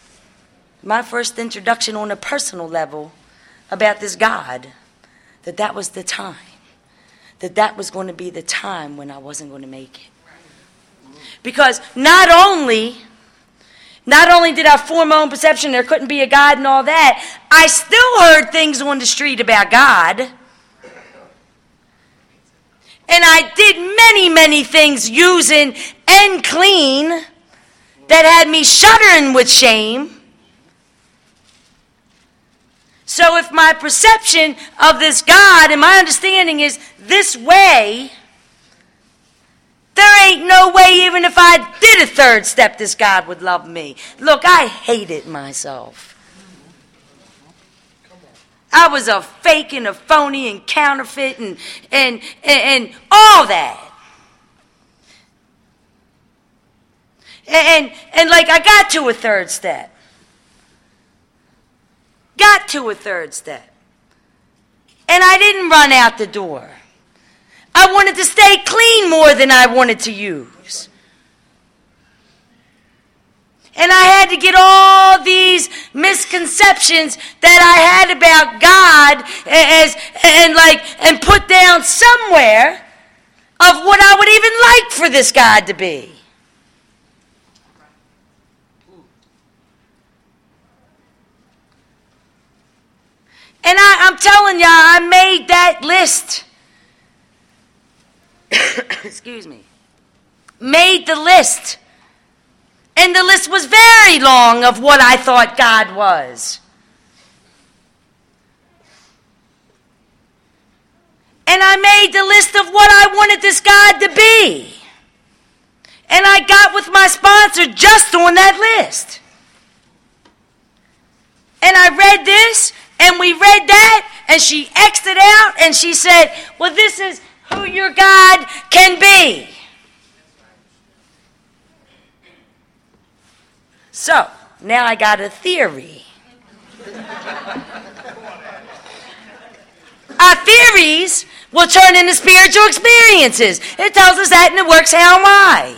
on a personal level about this God, that was the time. That was going to be the time when I wasn't going to make it. Because not only did I form my own perception there couldn't be a God and all that, I still heard things on the street about God. And I did many, many things using and clean that had me shuddering with shame. So if my perception of this God and my understanding is this way, there ain't no way even if I did a third step this God would love me. Look, I hated myself. I was a fake and a phony and counterfeit and all that. And like I got to a third step. And I didn't run out the door. I wanted to stay clean more than I wanted to use. And I had to get all these misconceptions that I had about God and put down somewhere of what I would even like for this God to be. And I'm telling y'all, I made that list. Excuse me. Made the list. And the list was very long of what I thought God was. And I made the list of what I wanted this God to be. And I got with my sponsor just on that list. And I read this, and we read that, and she X'd it out, and she said, well, this is who your God can be. So, now I got a theory. Our theories will turn into spiritual experiences. It tells us that and it works. How am I?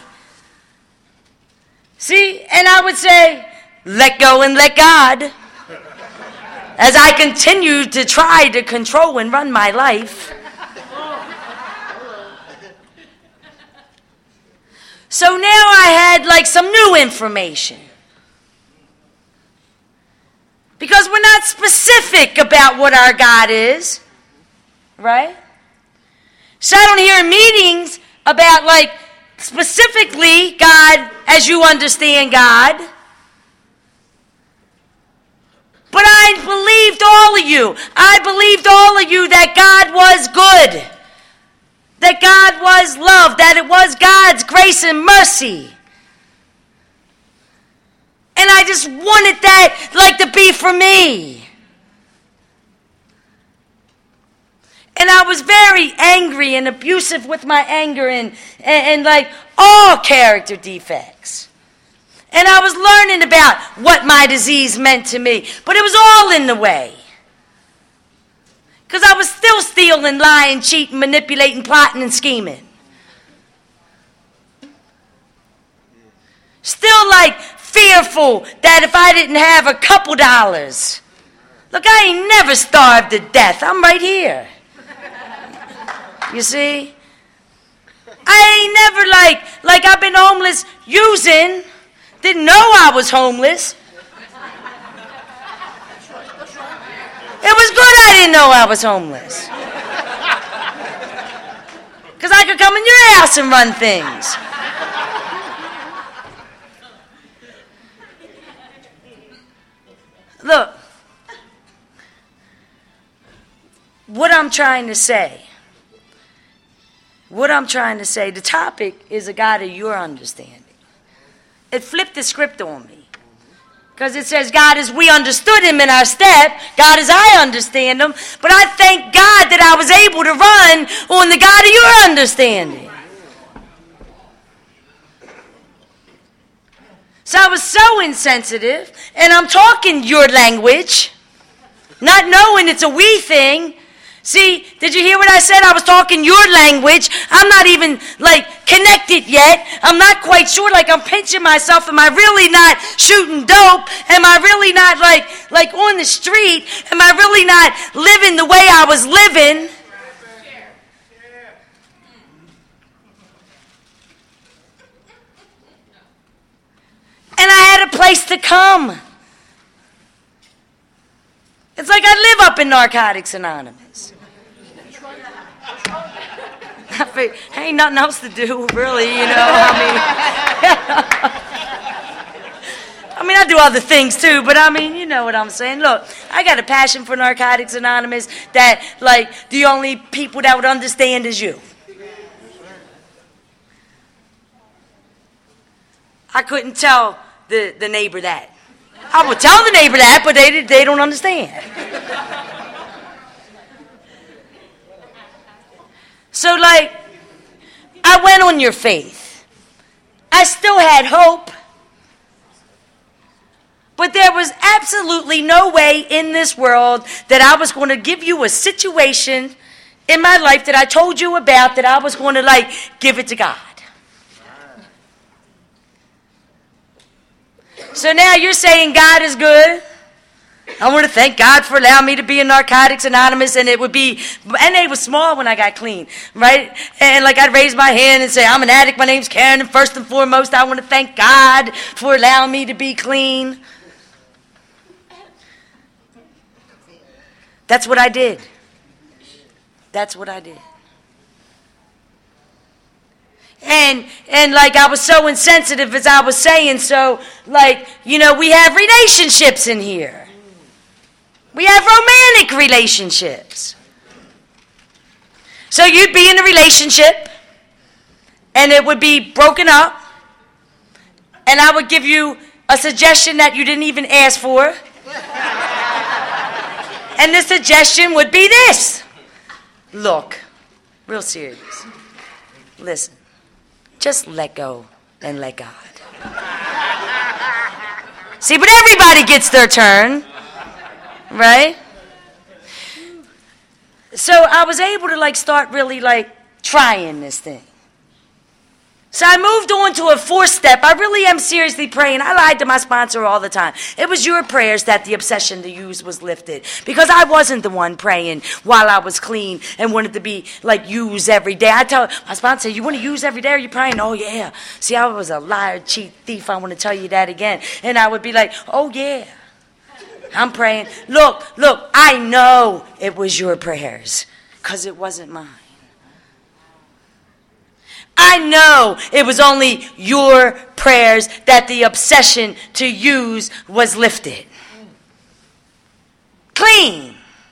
See, and I would say, let go and let God. As I continue to try to control and run my life. So now I had like some new information. Because we're not specific about what our God is. Right? So I don't hear in meetings about like specifically God as you understand God. But I believed all of you. I believed all of you that God was good. That God was love. That it was God's grace and mercy. And I just wanted that like to be for me. And I was very angry and abusive with my anger and like all character defects. And I was learning about what my disease meant to me. But it was all in the way. Because I was still stealing, lying, cheating, manipulating, plotting, and scheming. Still like fearful that if I didn't have a couple dollars. Look, I ain't never starved to death. I'm right here. You see? I ain't never like I've been homeless using. Didn't know I was homeless. It was good I didn't know I was homeless. Because I could come in your house and run things. Look, what I'm trying to say, the topic is a God of your understanding. It flipped the script on me. Because it says God as we understood him in our step, God as I understand him. But I thank God that I was able to run on the God of your understanding. So I was so insensitive, and I'm talking your language, not knowing it's a we thing. See, did you hear what I said? I was talking your language. I'm not even, connected yet. I'm not quite sure. I'm pinching myself. Am I really not shooting dope? Am I really not, on the street? Am I really not living the way I was living? And I had a place to come. It's like I live up in Narcotics Anonymous. Ain't nothing else to do, really, I do other things too, but you know what I'm saying. Look, I got a passion for Narcotics Anonymous that, the only people that would understand is you. I couldn't tell the neighbor that. I would tell the neighbor that, but they don't understand. So, I went on your faith. I still had hope. But there was absolutely no way in this world that I was going to give you a situation in my life that I told you about that I was going to, give it to God. So now you're saying God is good. I want to thank God for allowing me to be in Narcotics Anonymous, and it was small when I got clean, right? And I'd raise my hand and say, I'm an addict, my name's Karen, and first and foremost, I want to thank God for allowing me to be clean. That's what I did. That's what I did. And I was so insensitive as I was saying, so, we have relationships in here. We have romantic relationships. So you'd be in a relationship, and it would be broken up, and I would give you a suggestion that you didn't even ask for. And the suggestion would be this. Look, real serious. Listen, just let go and let God. See, but everybody gets their turn, right? So I was able to start really trying this thing. So I moved on to a 4th step. I really am seriously praying. I lied to my sponsor all the time. It was your prayers that the obsession to use was lifted. Because I wasn't the one praying while I was clean and wanted to be use every day. I tell my sponsor, you want to use every day? Are you praying? Oh, yeah. See, I was a liar, cheat, thief. I want to tell you that again. And I would be like, oh, yeah. I'm praying. Look, I know it was your prayers because it wasn't mine. I know it was only your prayers that the obsession to use was lifted. Clean.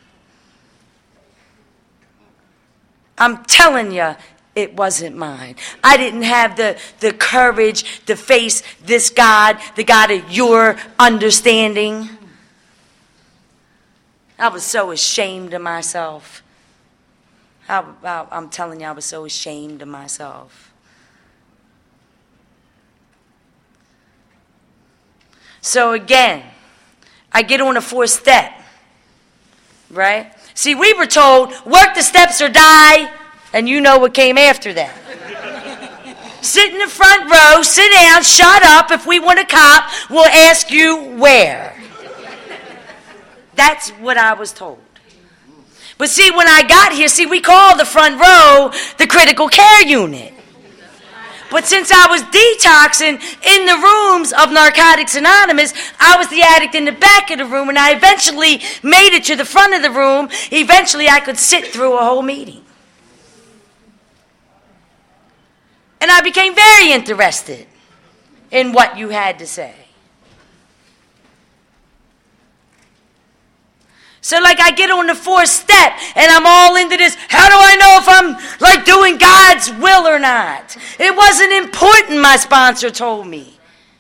I'm telling you, it wasn't mine. I didn't have the courage to face this God, the God of your understanding. I was so ashamed of myself. I'm telling you, I was so ashamed of myself. So again, I get on a 4th step, right? See, we were told, work the steps or die, and you know what came after that. Sit in the front row, sit down, shut up. If we want a cop, we'll ask you where. That's what I was told. But see, when I got here, we call the front row the critical care unit. But since I was detoxing in the rooms of Narcotics Anonymous, I was the addict in the back of the room, and I eventually made it to the front of the room. Eventually, I could sit through a whole meeting. And I became very interested in what you had to say. So I get on the 4th step and I'm all into this. How do I know if I'm doing God's will or not? It wasn't important, my sponsor told me.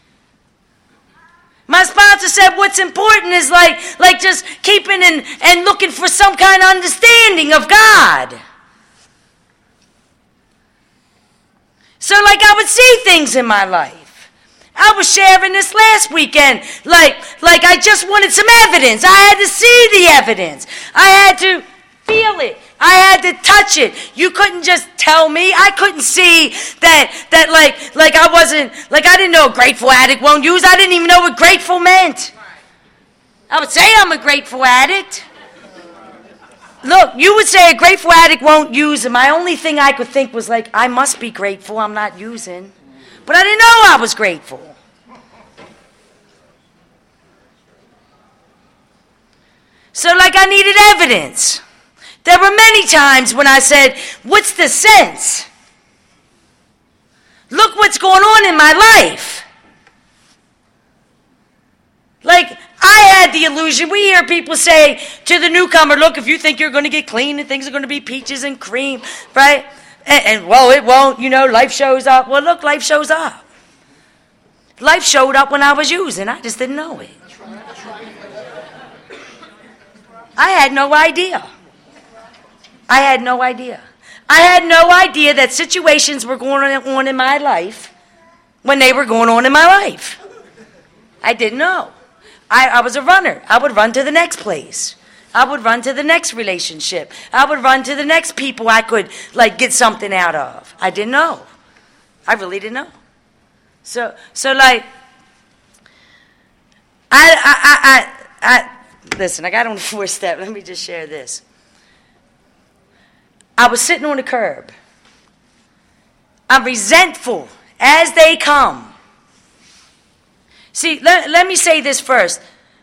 My sponsor said what's important is just keeping and looking for some kind of understanding of God. So I would see things in my life. I was sharing this last weekend. I just wanted some evidence. I had to see the evidence. I had to feel it. I had to touch it. You couldn't just tell me. I couldn't see that I wasn't, I didn't know a grateful addict won't use. I didn't even know what grateful meant. I would say I'm a grateful addict. Look, you would say a grateful addict won't use, and my only thing I could think was I must be grateful I'm not using. But I didn't know I was grateful. So I needed evidence. There were many times when I said, what's the sense? Look what's going on in my life. I had the illusion. We hear people say to the newcomer, look, if you think you're going to get clean and things are going to be peaches and cream, right? And well, it won't, life shows up. Well, look, life shows up. Life showed up when I was using. I just didn't know it. I had no idea. I had no idea. I had no idea that situations were going on in my life when they were going on in my life. I didn't know. I was a runner. I would run to the next place. I would run to the next relationship. I would run to the next people I could get something out of. I didn't know. I really didn't know. So listen, I got on the 4th step. Let me just share this. I was sitting on the curb. I'm resentful as they come. See, let me say this first.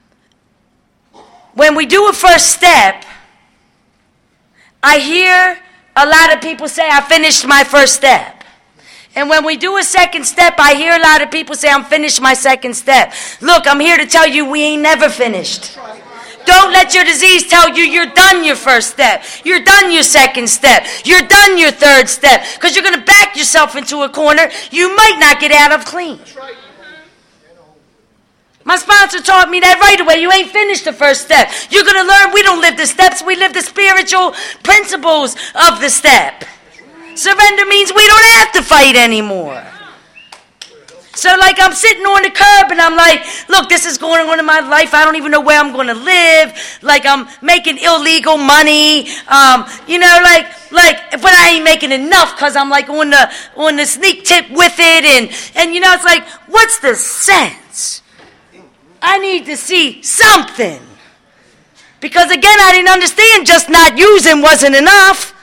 When we do a 1st step, I hear a lot of people say, I finished my 1st step. And when we do a 2nd step, I hear a lot of people say, I'm finished my 2nd step. Look, I'm here to tell you we ain't never finished. Don't let your disease tell you you're done your 1st step. You're done your 2nd step. You're done your 3rd step. Because you're going to back yourself into a corner you might not get out of clean. My sponsor taught me that right away. You ain't finished the 1st step. You're going to learn we don't live the steps. We live the spiritual principles of the step. Surrender means we don't have to fight anymore. So, like, I'm sitting on the curb, and I'm like, look, this is going on in my life. I don't even know where I'm going to live. Like, I'm making illegal money. But I ain't making enough because I'm, like, on the sneak tip with it. And it's like, what's the sense? I need to see something. Because, again, I didn't understand just not using wasn't enough.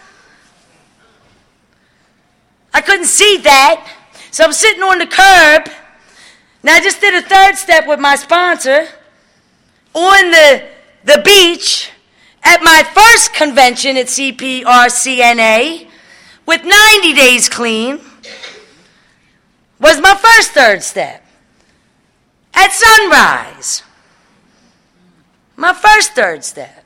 I couldn't see that. So I'm sitting on the curb. Now I just did a third step with my sponsor on the beach at my first convention at CPRCNA with 90 days clean was my first third step. At sunrise. My first third step.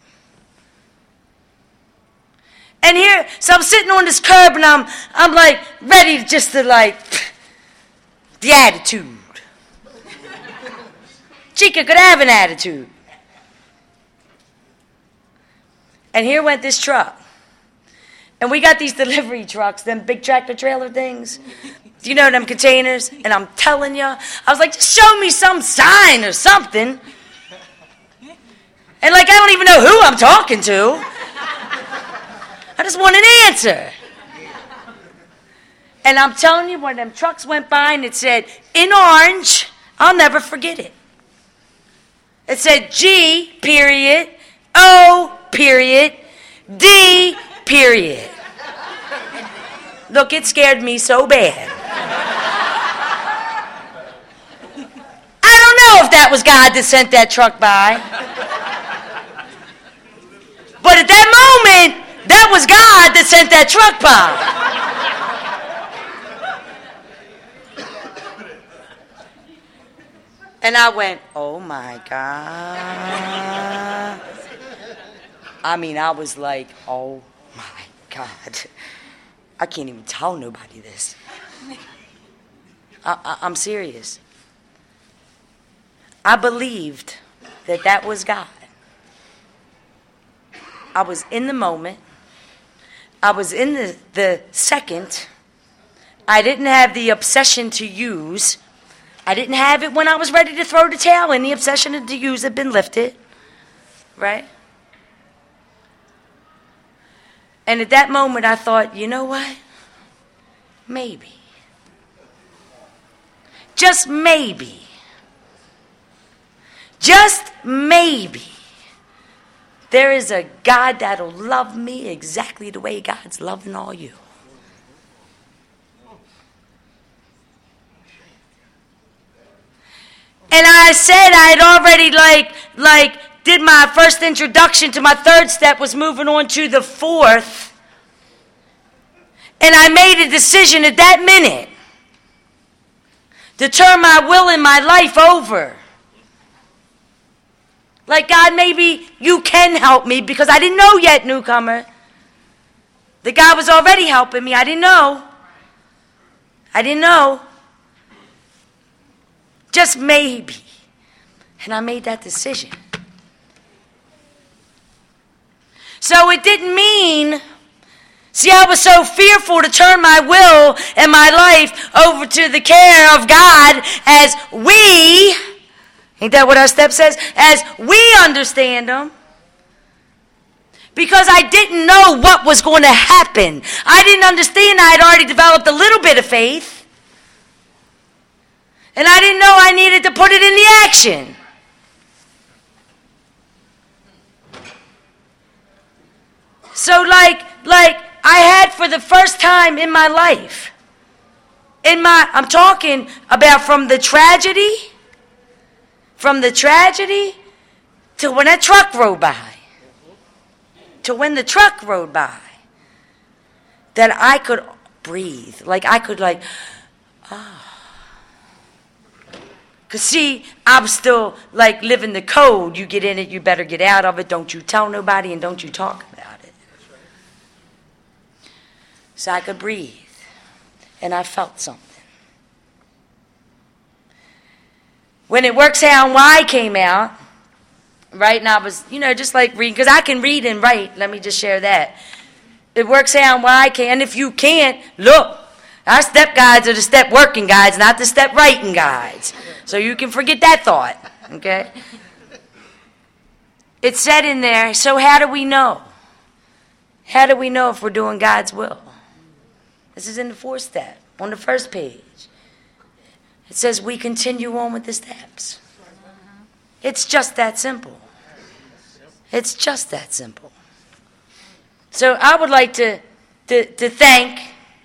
And here, so I'm sitting on this curb and I'm like ready just to like the attitude. Chica could have an attitude. And here went this truck. And we got these delivery trucks, them big tractor trailer things. Do you know them containers? And I'm telling you, I was like, just show me some sign or something. And like, I don't even know who I'm talking to. I just want an answer. And I'm telling you, when them trucks went by and it said, in orange, I'll never forget it. It said G, period, O, period, D, period. Look, it scared me so bad. I don't know if that was God that sent that truck by. But at that moment, that was God that sent that truck by. And I went, oh my God. I mean, I was like, oh my God. I can't even tell nobody this. I'm serious. I believed that that was God. I was in the moment. I was in the second. I didn't have the obsession to use. I didn't have it when I was ready to throw the towel in. The obsession to use had been lifted. Right? And at that moment, I thought, you know what? Maybe. Just maybe. Just maybe. There is a God that'll love me exactly the way God's loving all you. And I said I had already like did my first introduction to my third step, was moving on to the fourth. And I made a decision at that minute to turn my will and my life over. Like, God, maybe you can help me, because I didn't know yet, newcomer. The God was already helping me. I didn't know. Just maybe. And I made that decision. So it didn't mean, see, I was so fearful to turn my will and my life over to the care of God as we, ain't that what our step says? As we understand them. Because I didn't know what was going to happen. I didn't understand I had already developed a little bit of faith. And I didn't know I needed to put it into action. So like I had for the first time in my life, I'm talking about from the tragedy to when that truck rode by, that I could breathe, like I could Because see, I'm still like living the code. You get in it, you better get out of it. Don't you tell nobody, and don't you talk about it. So I could breathe. And I felt something. When It Works Out and Why came out, right, and I was, just like reading, because I can read and write. Let me just share that. It Works Out and Why came, and if you can't, look, Our step guides are the step working guides, not the step writing guides. So you can forget that thought, okay? It said in there, so how do we know? How do we know if we're doing God's will? This is in the 4th step, on the first page. It says we continue on with the steps. It's just that simple. It's just that simple. So I would like to thank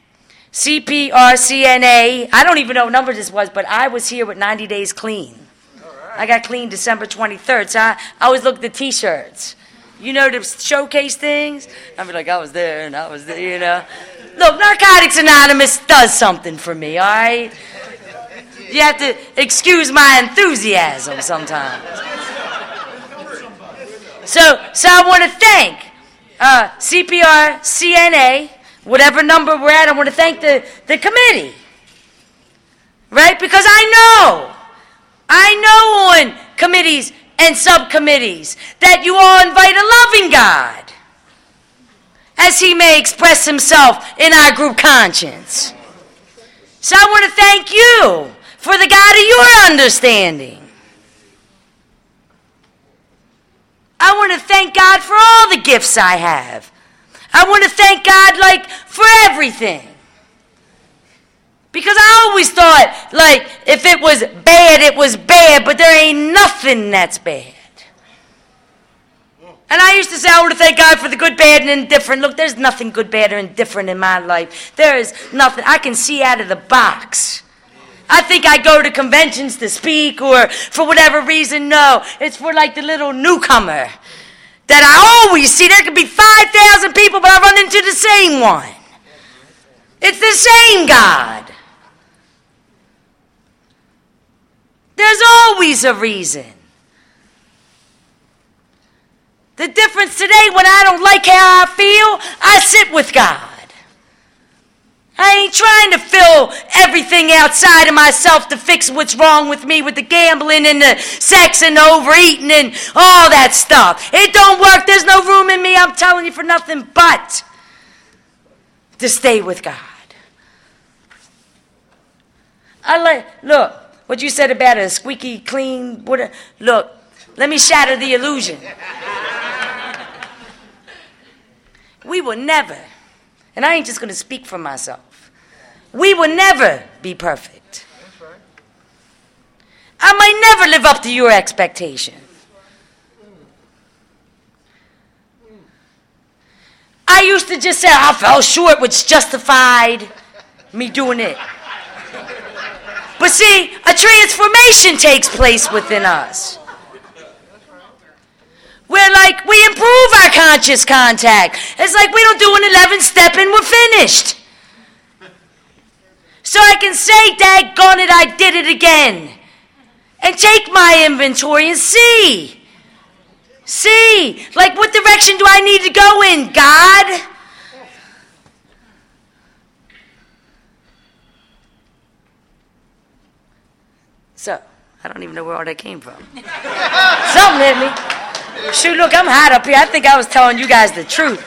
CPRCNA. I don't even know what number this was, but I was here with 90 Days Clean. I got clean December 23rd, so I always look at the T-shirts. You know, the showcase things? I'd be like, I was there and I was there, you know. Look, Narcotics Anonymous does something for me, all right? You have to excuse my enthusiasm sometimes. So I want to thank CPR, CNA, whatever number we're at. I want to thank the committee, right? Because I know on committees and subcommittees that you all invite a loving God as he may express himself in our group conscience. So I want to thank you for the God of your understanding. I want to thank God for all the gifts I have. I want to thank God, for everything. Because I always thought, if it was bad, it was bad, but there ain't nothing that's bad. And I used to say, I want to thank God for the good, bad, and indifferent. Look, there's nothing good, bad, or indifferent in my life. There is nothing. I can see out of the box. I think I go to conventions to speak or for whatever reason. No, it's for the little newcomer that I always see. There could be 5,000 people, but I run into the same one. It's the same God. There's always a reason. The difference today, when I don't like how I feel, I sit with God. I ain't trying to fill everything outside of myself to fix what's wrong with me with the gambling and the sex and the overeating and all that stuff. It don't work. There's no room in me, I'm telling you, for nothing but to stay with God. Look, what you said about a squeaky clean, look, let me shatter the illusion. We will never, and I ain't just going to speak for myself, we will never be perfect. I might never live up to your expectation. I used to just say I fell short, which justified me doing it. But see, a transformation takes place within us. Where we improve our conscious contact. It's like we don't do an 11 step and we're finished. So I can say, daggone it, I did it again. And take my inventory and see. What direction do I need to go in, God? So, I don't even know where all that came from. Something hit me. Shoot, look, I'm hot up here. I think I was telling you guys the truth.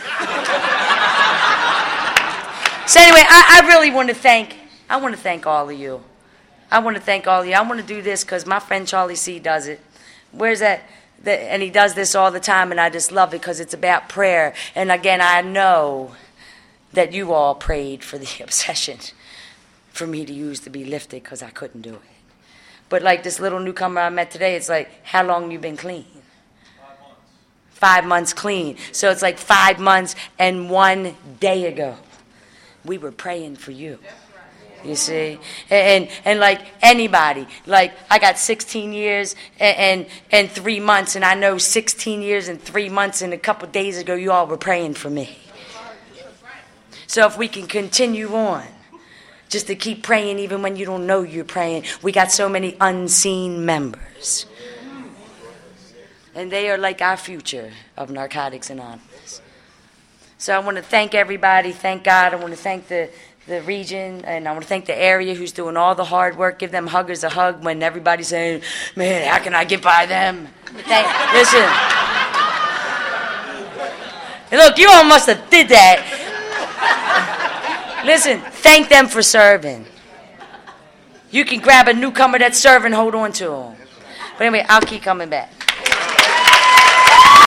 So anyway, I really want to thank all of you. I want to thank all of you. I want to do this because my friend Charlie C. does it. Where's that? And he does this all the time, and I just love it because it's about prayer. And again, I know that you all prayed for the obsession for me to use to be lifted because I couldn't do it. But this little newcomer I met today, it's how long you been clean? 5 months clean. So it's 5 months and 1 day ago, we were praying for you. You see? And anybody, I got 16 years and 3 months, and I know 16 years and 3 months and a couple days ago, you all were praying for me. So if we can continue on, just to keep praying even when you don't know you're praying. We got so many unseen members. And they are our future of Narcotics Anonymous. So I want to thank everybody. Thank God. I want to thank the region, and I want to thank the area who's doing all the hard work. Give them huggers a hug when everybody's saying, man, how can I get by them? Listen. Look, you all must have did that. Listen, thank them for serving. You can grab a newcomer that's serving, hold on to them. But anyway, I'll keep coming back.